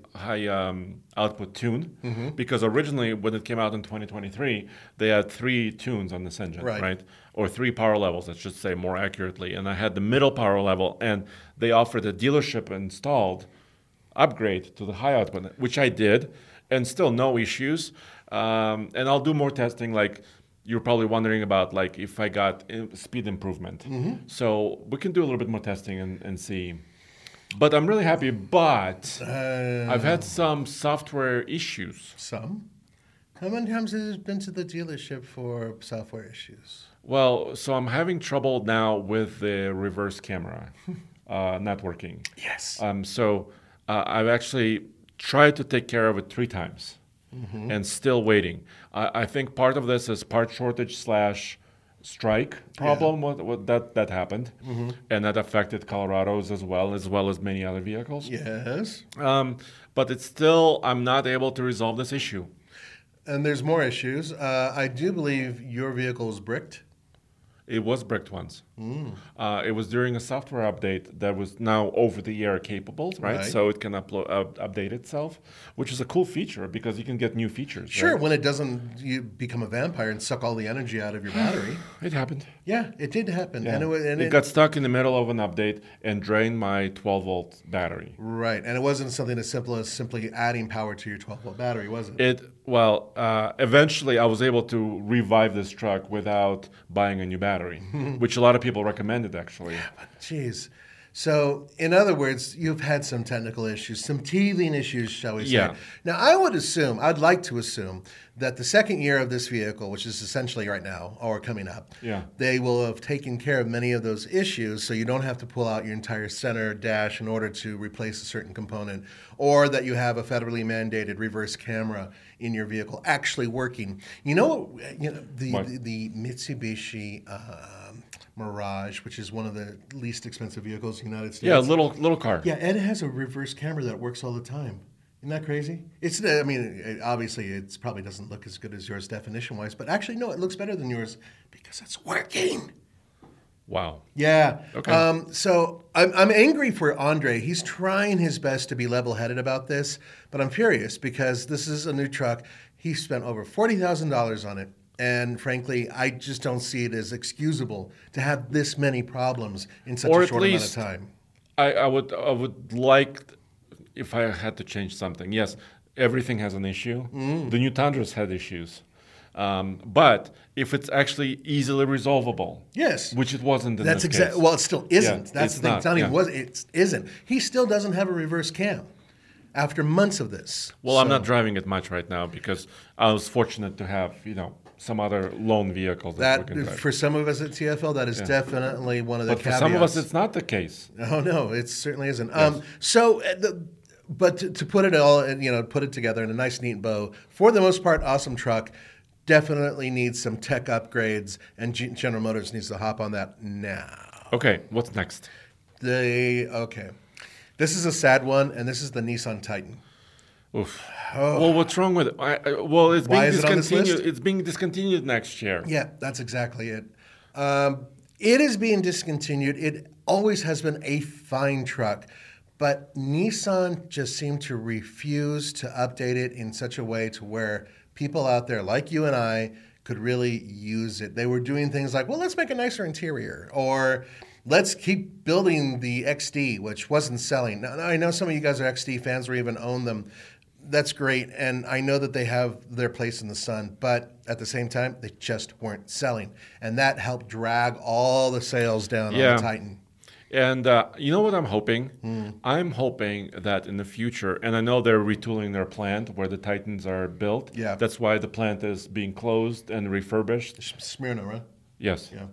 output tune because originally when it came out in 2023, they had 3 tunes on this engine, right? Or 3 power levels, let's just say more accurately. And I had the middle power level, and they offered a dealership installed upgrade to the high output, which I did, and still no issues. And I'll do more testing, like you're probably wondering about, like if I got speed improvement. So we can do a little bit more testing and see. But I'm really happy. But I've had some software issues. Some? How many times has it been to the dealership for software issues? Well, so I'm having trouble now with the reverse camera not working. Yes. So I've actually tried to take care of it 3 times. And still waiting. I think part of this is part shortage / strike problem. What that happened, and that affected Colorado's as well as many other vehicles. Yes. But it's still I'm not able to resolve this issue. And there's more issues. I do believe your vehicle is bricked. It was bricked once. It was during a software update that was now over-the-air capable, right? So it can update itself, which is a cool feature because you can get new features. Sure, right? when it doesn't you become a vampire and suck all the energy out of your battery. It happened. Yeah, it did happen. Yeah. And it got stuck in the middle of an update and drained my 12-volt battery. Right, and it wasn't something as simple as simply adding power to your 12-volt battery, was it? Eventually I was able to revive this truck without buying a new battery, which a lot of people recommended, actually. Jeez. So, in other words, you've had some technical issues, some teething issues, shall we say. Yeah. Now, I'd like to assume that the second year of this vehicle, which is essentially right now or coming up, they will have taken care of many of those issues so you don't have to pull out your entire center dash in order to replace a certain component, or that you have a federally mandated reverse camera in your vehicle actually working. The Mitsubishi Mirage, which is one of the least expensive vehicles in the United States. Yeah, little car. Yeah, and it has a reverse camera that works all the time. Isn't that crazy? Obviously, it probably doesn't look as good as yours definition-wise, but actually, no, it looks better than yours because it's working. Wow. Yeah. Okay. So I'm angry for Andre. He's trying his best to be level-headed about this, but I'm furious because this is a new truck. He spent over $40,000 on it. And frankly, I just don't see it as excusable to have this many problems in such a short amount of time. I would like, if I had to change something, yes, everything has an issue. The new Tundras had issues. But if it's actually easily resolvable, yes, which it wasn't in that's this case. Well, it still isn't. Yeah, that's the thing. It's not even was. It isn't. He still doesn't have a reverse cam after months of this. Well, I'm not driving it much right now because I was fortunate to have some other loan vehicles that we can drive. For some of us at TFL, that is definitely one of the caveats. For some of us, it's not the case. Oh no, it certainly isn't. Yes. But to put it all, put it together in a nice, neat bow. For the most part, awesome truck. Definitely needs some tech upgrades, and General Motors needs to hop on that now. Okay, what's next? This is a sad one, and this is the Nissan Titan. Oof. Well, what's wrong with it? Well, it's being Why is it on this discontinued. list? It's being discontinued next year. Yeah, that's exactly it. It is being discontinued. It always has been a fine truck, but Nissan just seemed to refuse to update it in such a way to where people out there like you and I could really use it. They were doing things like, well, let's make a nicer interior, or let's keep building the XD, which wasn't selling. Now, I know some of you guys are XD fans or even own them. That's great, and I know that they have their place in the sun, but at the same time, they just weren't selling, and that helped drag all the sales down on the Titan. And you know what I'm hoping? I'm hoping that in the future, and I know they're retooling their plant where the Titans are built. Yeah. That's why the plant is being closed and refurbished. Smyrna, right? Yes. Yeah.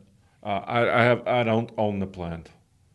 I don't own the plant.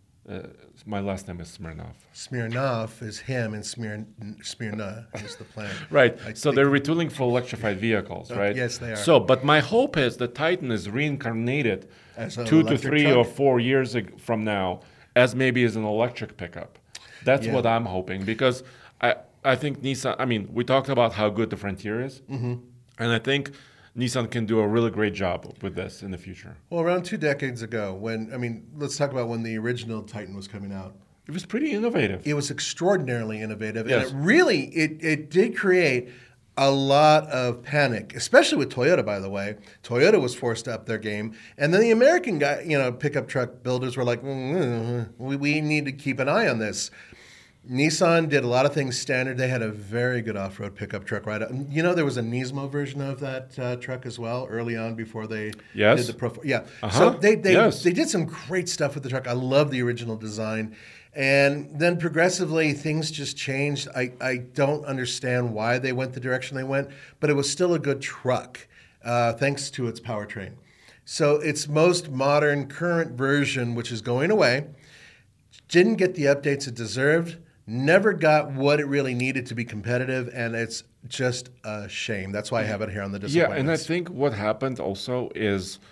My last name is Smirnov. Smirnov is him, and Smyrna is the plant. Right. So they're retooling for electrified vehicles, right? Yes, they are. So, but my hope is the Titan is reincarnated As an 2 to electric 3 truck? or 4 years from now as maybe as an electric pickup. That's Yeah. what I'm hoping, because I think Nissan, I mean, we talked about how good the Frontier is, and I think Nissan can do a really great job with this in the future. Well, around 2 decades ago, let's talk about when the original Titan was coming out. It was pretty innovative. It was extraordinarily innovative, Yes. and it did create a lot of panic, especially with Toyota, by the way. Toyota was forced to up their game, and then the American pickup truck builders were like, we need to keep an eye on this. Nissan did a lot of things standard. They had a very good off-road pickup truck, right? You know, there was a Nismo version of that truck as well early on before they Yes. did the profile. Yeah, Uh-huh. so they Yes. did some great stuff with the truck. I love the original design. And then progressively, things just changed. I don't understand why they went the direction they went, but it was still a good truck, thanks to its powertrain. So its most modern, current version, which is going away, didn't get the updates it deserved, never got what it really needed to be competitive, and it's just a shame. That's why I have it here on the Yeah, disappointments. and I think what happened also is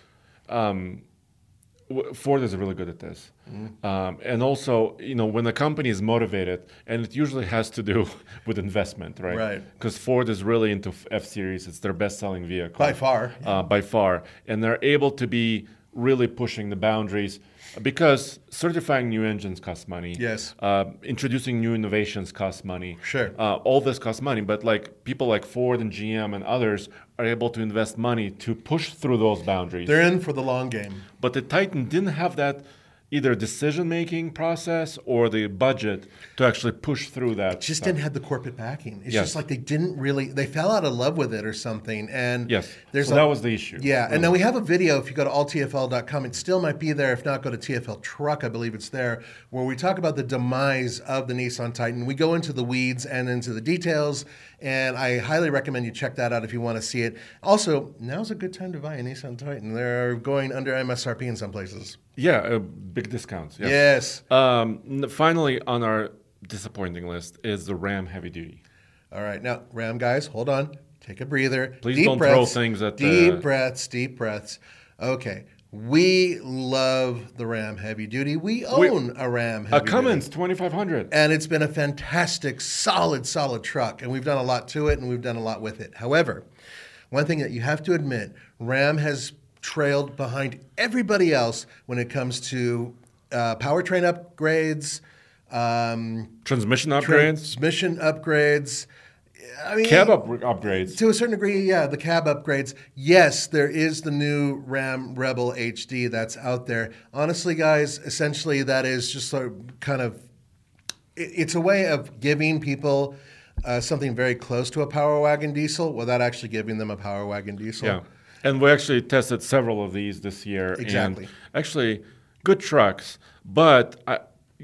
Ford is really good at this. And also, when a company is motivated, and it usually has to do with investment, right? Right. Because Ford is really into F-Series. It's their best-selling vehicle. By far. By far. And they're able to be really pushing the boundaries, because certifying new engines costs money. Yes. Introducing new innovations costs money. Sure. All this costs money, but people like Ford and GM and others are able to invest money to push through those boundaries. They're in for the long game. But the Titan didn't have that either decision-making process or the budget to actually push through that. Just stuff. didn't have the corporate backing. It's Yes. just like they fell out of love with it or something. And Yes. there's So that was the issue. Yeah, and then we have a video. If you go to alltfl.com, it still might be there. If not, go to TFL Truck. I believe it's there, where we talk about the demise of the Nissan Titan. We go into the weeds and into the details, and I highly recommend you check that out if you want to see it. Also, now's a good time to buy a Nissan Titan. They're going under MSRP in some places. Yeah, big discounts. Yeah. Yes. Finally, on our disappointing list is the Ram Heavy Duty. All right, now, Ram guys, hold on. Take a breather. Please Deep don't breaths. throw things at Deep breaths. Okay. We love the Ram Heavy Duty. We own a Ram Heavy A Duty. Cummins 2500. And it's been a fantastic, solid truck. And we've done a lot to it, and we've done a lot with it. However, one thing that you have to admit, Ram has trailed behind everybody else when it comes to powertrain upgrades, Transmission upgrades. transmission upgrades. I mean, Cab upgrades. to a certain degree, yeah, the cab upgrades. Yes, there is the new Ram Rebel HD that's out there. Honestly, guys, essentially that is just sort of kind of, it's a way of giving people something very close to a Power Wagon diesel without actually giving them a Power Wagon diesel. Yeah. And we actually tested several of these this year. Exactly. And actually, good trucks. But I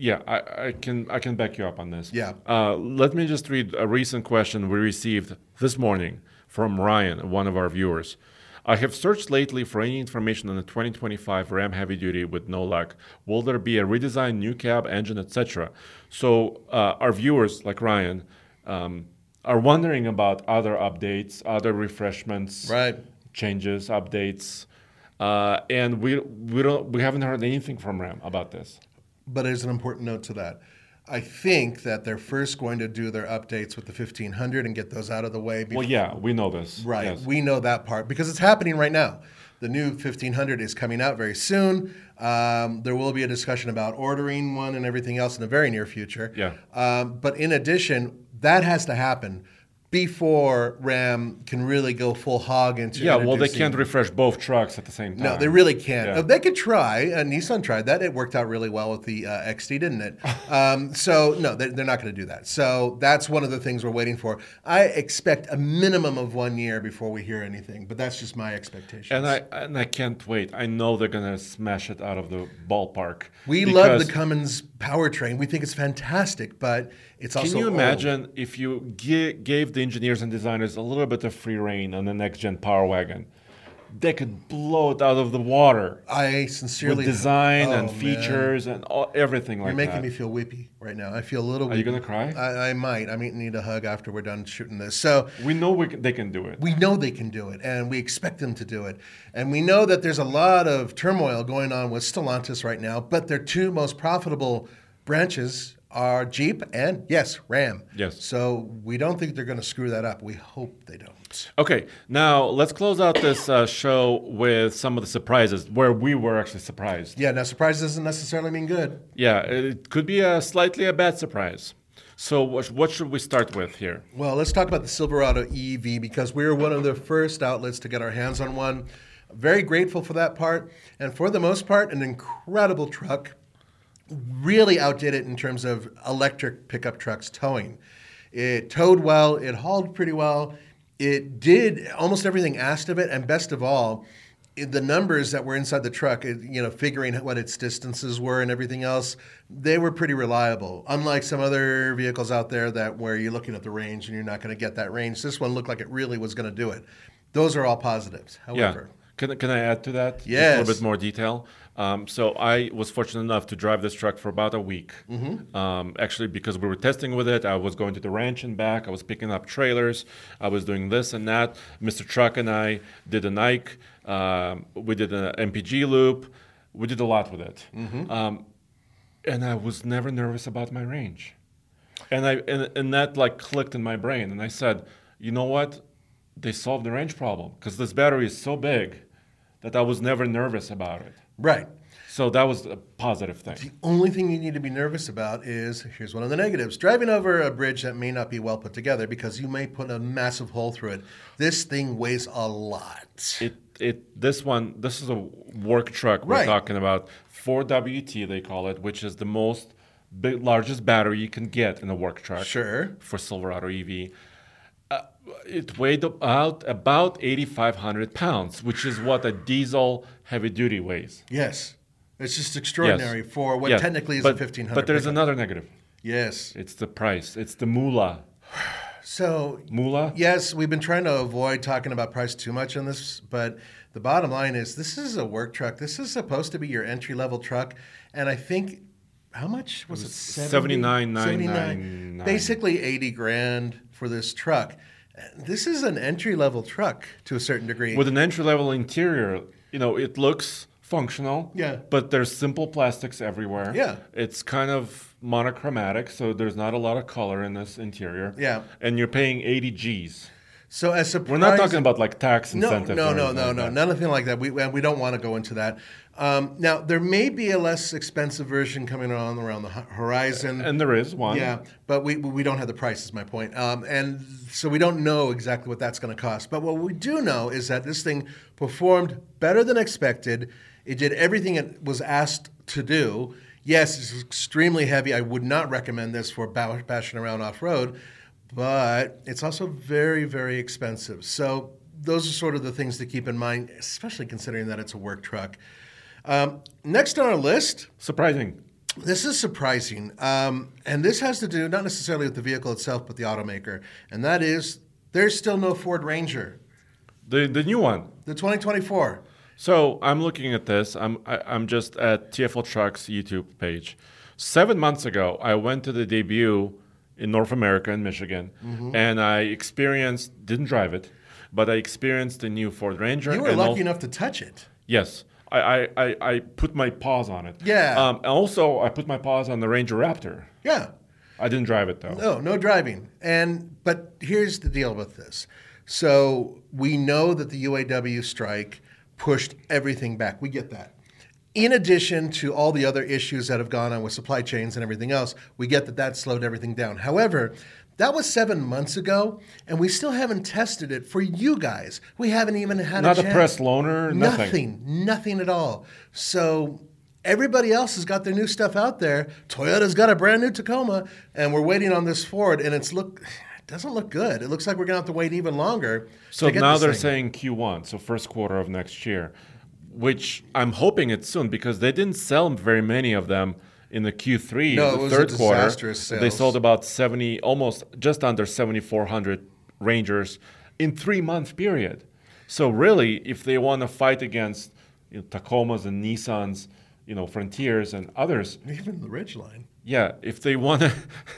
can back you up on this. Yeah. Let me just read a recent question we received this morning from Ryan, one of our viewers. I have searched lately for any information on the 2025 Ram Heavy Duty with no luck. Will there be a redesigned new cab, engine, etc.? So our viewers, like Ryan, are wondering about other updates, other refreshments, Right. changes, updates, and we haven't heard anything from Ram about this. But there's an important note to that. I think that they're first going to do their updates with the 1500 and get those out of the way. Well, yeah, we know this. Right. Yes. We know that part because it's happening right now. The new 1500 is coming out very soon. There will be a discussion about ordering one and everything else in the very near future. Yeah. But in addition, that has to happen before Ram can really go full hog into Yeah, well, they introducing- can't refresh both trucks at the same time. No, they really can't. Yeah. They could try. Nissan tried that. It worked out really well with the XT, didn't it? So, no, they're not going to do that. So that's one of the things we're waiting for. I expect a minimum of 1 year before we hear anything, but that's just my expectations. And I can't wait. I know they're going to smash it out of the ballpark. We love the Cummins powertrain. We think it's fantastic, but it's also Can you old. imagine if you gave the engineers and designers a little bit of free rein on the next-gen Power Wagon? They could blow it out of the water I sincerely with design and Oh, man. features and everything like You're making that. me feel weepy right now. I feel a little Are you weepy. going to cry? I might. I might need a hug after we're done shooting this. So We know they can do it. we know they can do it, and we expect them to do it. And we know that there's a lot of turmoil going on with Stellantis right now, but their two most profitable branches are Jeep and, yes, Ram. Yes. So we don't think they're going to screw that up. We hope they don't. Okay, now let's close out this show with some of the surprises where we were actually surprised. Yeah, now surprise doesn't necessarily mean good. Yeah, it could be slightly a bad surprise. So what should we start with here? Well, let's talk about the Silverado EV because we were one of the first outlets to get our hands on one. Very grateful for that part. And for the most part, an incredible truck. Really outdid it in terms of electric pickup trucks towing. It towed well. It hauled pretty well. It did almost everything asked of it. And best of all, the numbers that were inside the truck, figuring what its distances were and everything else, they were pretty reliable. Unlike some other vehicles out there where you're looking at the range and you're not going to get that range, this one looked like it really was going to do it. Those are all positives. However, Can I add to that? Yes. Just a little bit more detail. So I was fortunate enough to drive this truck for about a week. Actually, because we were testing with it, I was going to the ranch and back. I was picking up trailers. I was doing this and that. Mr. Truck and I did a Nike. We did an MPG loop. We did a lot with it. And I was never nervous about my range. And that like clicked in my brain. And I said, you know what? They solved the range problem because this battery is so big that I was never nervous about it. right. So that was a positive thing. The only thing you need to be nervous about is, here's one of the negatives, driving over a bridge that may not be well put together because you may put a massive hole through it. This thing weighs a lot. This is a work truck we're Right. talking about. 4WT they call it, which is the largest battery you can get in a work truck. Sure. For Silverado EV. It weighed out about 8,500 pounds, which is what a diesel heavy duty weighs. Yes. It's just extraordinary for what Yes. technically is but, a 1500. But there's pickup. another negative. Yes. It's the price. It's the moolah. So, Moolah? yes, we've been trying to avoid talking about price too much on this, but the bottom line is this is a work truck. This is supposed to be your entry-level truck, and I think, how much was it? 79,999. Basically 80 grand for this truck. This is an entry-level truck to a certain degree. With an entry-level interior, it looks functional. Yeah. But there's simple plastics everywhere. Yeah. It's kind of monochromatic, so there's not a lot of color in this interior. Yeah. And you're paying 80 G's. So as surprising, We're not talking about like tax incentives. No, or anything like that. nothing like that. We don't want to go into that. Now there may be a less expensive version coming on around the horizon. And there is one. Yeah, but we don't have the price, is my point. And so we don't know exactly what that's going to cost. But what we do know is that this thing performed better than expected. It did everything it was asked to do. Yes, it's extremely heavy. I would not recommend this for bashing around off-road, but it's also very, very expensive. So those are sort of the things to keep in mind, especially considering that it's a work truck. Next on our list, Surprising. this is surprising, and this has to do not necessarily with the vehicle itself, but the automaker, and that is there's still no Ford Ranger, The new one. the 2024. So I'm looking at this. I'm just at TFL Trucks YouTube page. 7 months ago, I went to the debut in North America in Michigan, and I didn't drive it, but I experienced the new Ford Ranger. You were lucky enough to touch it. Yes. I put my paws on it. Yeah. And also, I put my paws on the Ranger Raptor. Yeah. I didn't drive it, though. No driving. But here's the deal with this. So we know that the UAW strike pushed everything back. We get that. In addition to all the other issues that have gone on with supply chains and everything else, we get that slowed everything down. However, that was 7 months ago, and we still haven't tested it for you guys. We haven't even had Not a a chance. press loaner, nothing. Nothing at all. So everybody else has got their new stuff out there. Toyota's got a brand new Tacoma, and we're waiting on this Ford, and it doesn't look good. It looks like we're going to have to wait even longer. So to get now this they're thing. saying Q1, so first quarter of next year, which I'm hoping it's soon because they didn't sell very many of them in the Q3, No, it the was third a quarter. disastrous They sales. sold about 70, almost just under 7,400 Rangers in 3-month period. So really, if they want to fight against Tacomas and Nissans, Frontiers and others, Even the Ridgeline. yeah, if they want to,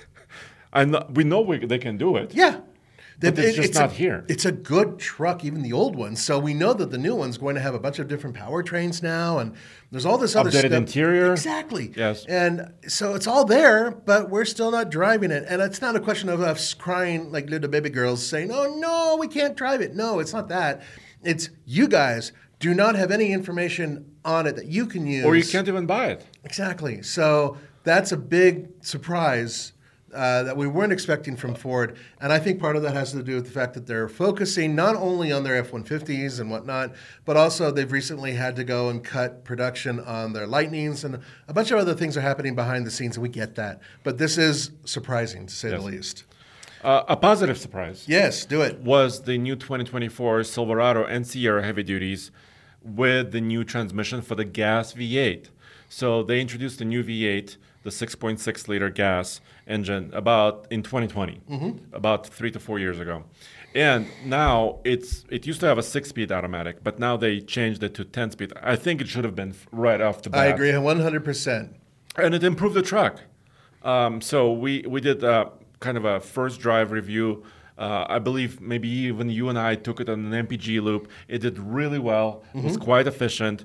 we know they can do it. Yeah. But it's just not here. It's a good truck, even the old ones. So we know that the new one's going to have a bunch of different powertrains now, and there's all this other Updated stuff. interior. Exactly. Yes. And so it's all there, but we're still not driving it. And it's not a question of us crying like little baby girls saying, "Oh no, we can't drive it." No, it's not that. It's you guys do not have any information on it that you can use, Or you can't even buy it. Exactly. So that's a big surprise that we weren't expecting from Ford. And I think part of that has to do with the fact that they're focusing not only on their F-150s and whatnot, but also they've recently had to go and cut production on their Lightnings, and a bunch of other things are happening behind the scenes, and we get that. But this is surprising, to say the least. A positive surprise. Yes, do it. Was the new 2024 Silverado and Sierra heavy duties with the new transmission for the gas V8. So they introduced the new V8, the 6.6 liter gas engine, about in 2020, about 3 to 4 years ago. And now it used to have a 6-speed automatic, but now they changed it to 10-speed. I think it should have been right off the bat. I agree 100%. And it improved the truck. So we did kind of a first drive review. I believe maybe even you and I took it on an MPG loop. It did really well. It was quite efficient.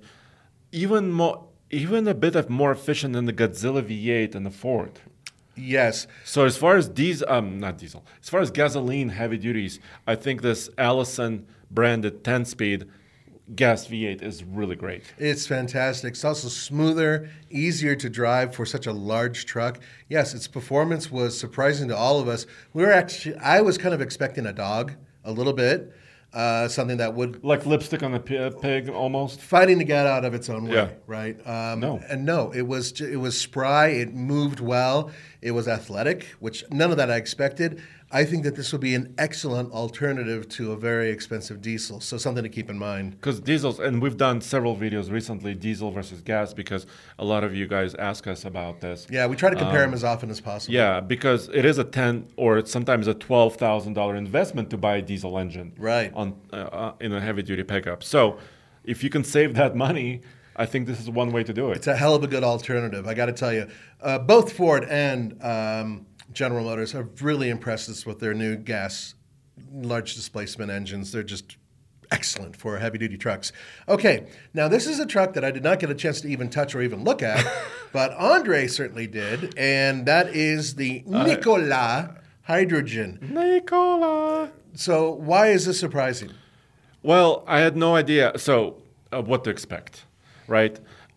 Even a bit more efficient than the Godzilla V8 and the Ford. Yes. So as far as as far as gasoline heavy duties, I think this Allison branded 10-speed gas V8 is really great. It's fantastic. It's also smoother, easier to drive for such a large truck. Yes, its performance was surprising to all of us. I was kind of expecting a dog a little bit, something that would Like lipstick on a pig almost. fighting to get out of its own way, Yeah. right? No. And no, it was spry. It moved well. It was athletic, which none of that I expected. I think that this will be an excellent alternative to a very expensive diesel. So something to keep in mind. Because diesels, and we've done several videos recently, diesel versus gas, because a lot of you guys ask us about this. Yeah, we try to compare them as often as possible. Yeah, because it is a $10,000 or sometimes a $12,000 investment to buy a diesel engine, Right. On in a heavy duty pickup. So, if you can save that money, I think this is one way to do it. It's a hell of a good alternative. I got to tell you, both Ford and General Motors have really impressed us with their new gas large displacement engines. They're just excellent for heavy-duty trucks. Okay, now this is a truck that I did not get a chance to even touch or even look at, but Andre certainly did, and that is the Nikola Hydrogen. Nikola. So why is this surprising? Well, I had no idea. So, what to expect, right?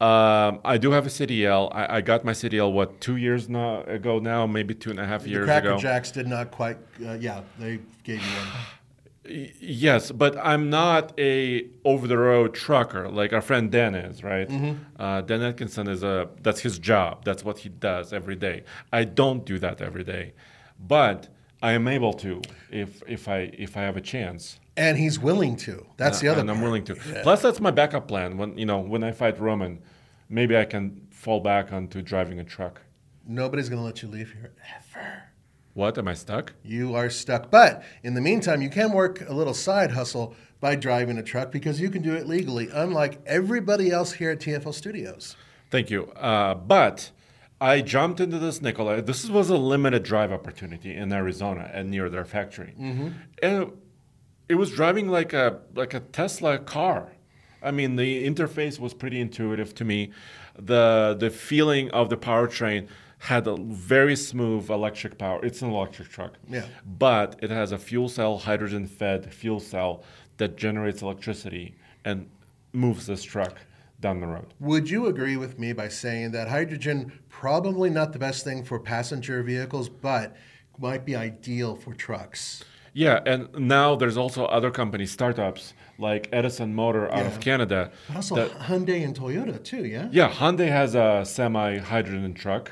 I do have a CDL. I got my CDL, 2 years ago now, maybe 2.5 years Cracker ago. Jacks did not quite, they gave you one. Yes, but I'm not a over-the-road trucker like our friend Dan is, right? Dan Atkinson that's his job. That's what he does every day. I don't do that every day, but I am able to if I have a chance. And he's willing to. That's the other And I'm part. willing to. Yeah. Plus, that's my backup plan. When I fight Roman, maybe I can fall back onto driving a truck. Nobody's going to let you leave here ever. What? Am I stuck? You are stuck. But in the meantime, you can work a little side hustle by driving a truck because you can do it legally, unlike everybody else here at TFL Studios. Thank you. But I jumped into this Nikola. This was a limited drive opportunity in Arizona and near their factory. And it was driving like a Tesla car. I mean, the interface was pretty intuitive to me. The feeling of the powertrain had a very smooth electric power. It's an electric truck. Yeah. But it has a fuel cell, hydrogen-fed fuel cell that generates electricity and moves this truck down the road. Would you agree with me by saying that hydrogen probably not the best thing for passenger vehicles, but might be ideal for trucks? Yeah, and now there's also other companies, startups, like Edison Motor out of Canada. But also Hyundai and Toyota too, yeah? Yeah, Hyundai has a semi-hydrogen truck.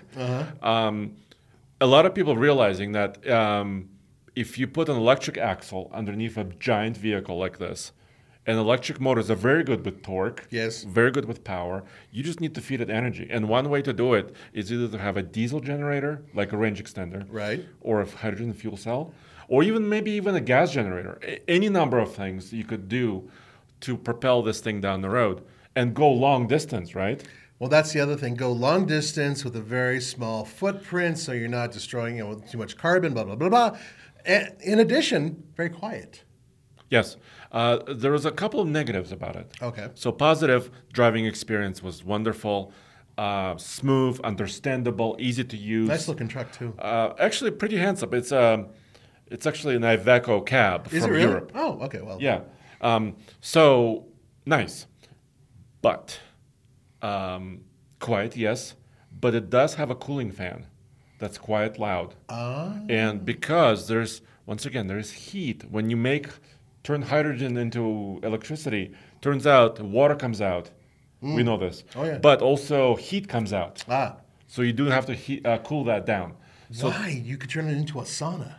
A lot of people realizing that if you put an electric axle underneath a giant vehicle like this, and electric motors are very good with torque, Yes. very good with power. You just need to feed it energy. And one way to do it is either to have a diesel generator, like a range extender, Right. or a hydrogen fuel cell, or maybe even a gas generator. Any number of things you could do to propel this thing down the road and go long distance, right? Well, that's the other thing. Go long distance with a very small footprint so you're not destroying it with too much carbon, blah, blah, blah, blah. And in addition, very quiet. Yes. There was a couple of negatives about it. Okay. So positive, driving experience was wonderful, smooth, understandable, easy to use. Nice looking truck too. Actually, pretty handsome. It's actually an Iveco cab Is it from really? Europe. Oh, okay. Well, Yeah. So nice, but quiet, yes. But it does have a cooling fan that's quite loud. And because there's heat when you turn hydrogen into electricity. Turns out water comes out. We know this. Oh, yeah. But also heat comes out. Ah. So you do have to cool that down. So Why? You could turn it into a sauna.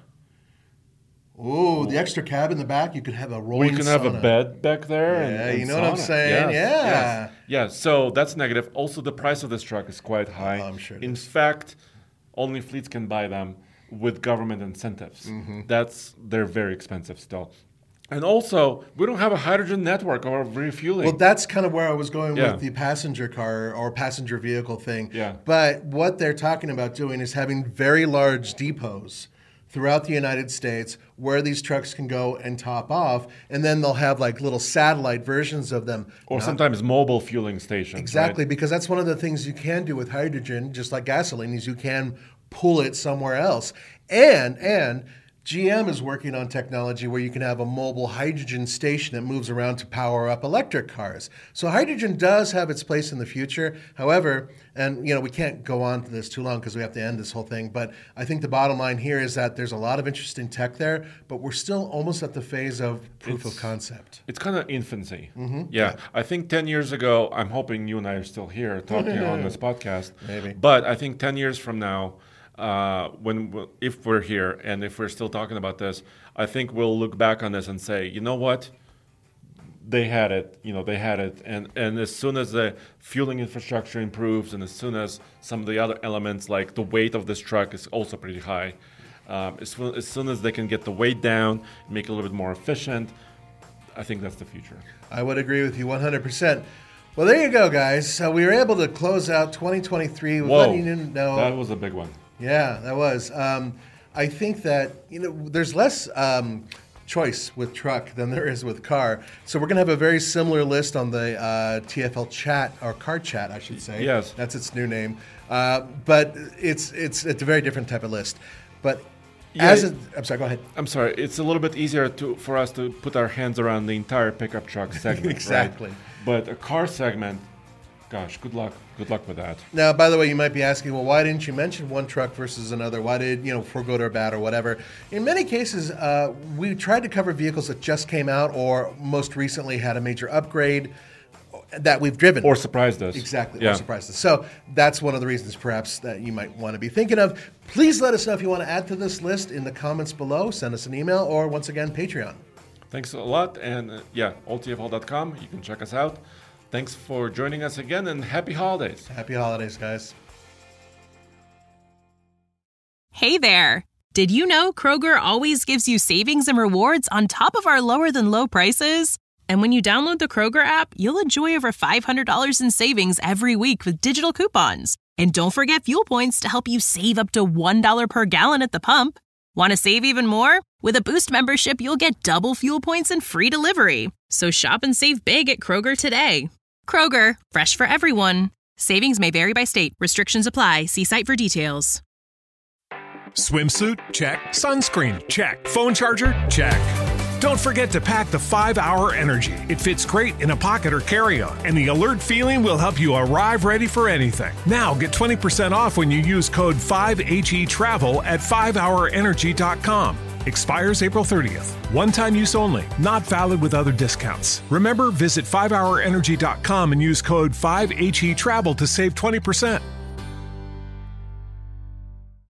Oh, the extra cab in the back, you could have a rolling we can sauna. have a bed back there. Yeah, and you know what I'm sauna. saying? Yes, yeah. So that's negative. Also, the price of this truck is quite high. I'm sure it In is. fact, only fleets can buy them with government incentives. Mm-hmm. They're very expensive still. And also, we don't have a hydrogen network or refueling. Well, that's kind of where I was going Yeah. with the passenger car or passenger vehicle thing. Yeah. But what they're talking about doing is having very large depots throughout the United States where these trucks can go and top off, and then they'll have like little satellite versions of them. or sometimes mobile fueling stations. Exactly, right? because that's one of the things you can do with hydrogen, just like gasoline, is you can pull it somewhere else. And GM is working on technology where you can have a mobile hydrogen station that moves around to power up electric cars. So hydrogen does have its place in the future. However, and we can't go on to this too long because we have to end this whole thing, but I think the bottom line here is that there's a lot of interesting tech there, but we're still almost at the phase of proof of concept. It's kind of infancy. Mm-hmm. Yeah. I think 10 years ago, I'm hoping you and I are still here talking on this podcast. Maybe. But I think 10 years from now, if we're here and if we're still talking about this, I think we'll look back on this and say, you know what? They had it. And as soon as the fueling infrastructure improves and as soon as some of the other elements, like the weight of this truck is also pretty high, as soon as they can get the weight down, make it a little bit more efficient, I think that's the future. I would agree with you 100%. Well, there you go, guys. So we were able to close out 2023 with letting you know. That was a big one. Yeah, that was. I think that there's less choice with truck than there is with car. So we're going to have a very similar list on the TFL chat, or car chat, I should say. Yes. That's its new name. But it's a very different type of list. But I'm sorry, go ahead. I'm sorry. It's a little bit easier for us to put our hands around the entire pickup truck segment. Exactly. Right? But a car segment, gosh, good luck. Good luck with that. Now, by the way, you might be asking, well, why didn't you mention one truck versus another? Why did, Ford go to bat or whatever? In many cases, we tried to cover vehicles that just came out or most recently had a major upgrade that we've driven. Or surprised us. Exactly, Yeah. or surprised us. So that's one of the reasons perhaps that you might want to be thinking of. Please let us know if you want to add to this list in the comments below. Send us an email or, once again, Patreon. Thanks a lot. And alltfl.com. You can check us out. Thanks for joining us again, and happy holidays. Happy holidays, guys. Hey there! Did you know Kroger always gives you savings and rewards on top of our lower than low prices? And when you download the Kroger app, you'll enjoy over $500 in savings every week with digital coupons. And don't forget fuel points to help you save up to $1 per gallon at the pump. Want to save even more? With a Boost membership, you'll get double fuel points and free delivery. So shop and save big at Kroger today. Kroger, fresh for everyone. Savings may vary by state. Restrictions apply. See site for details. Swimsuit? Check. Sunscreen? Check. Phone charger? Check. Don't forget to pack the 5-Hour Energy. It fits great in a pocket or carry-on, and the alert feeling will help you arrive ready for anything. Now get 20% off when you use code 5HETRAVEL at 5hourenergy.com. Expires April 30th. One-time use only. Not valid with other discounts. Remember, visit 5hourenergy.com and use code 5HETRAVEL to save 20%.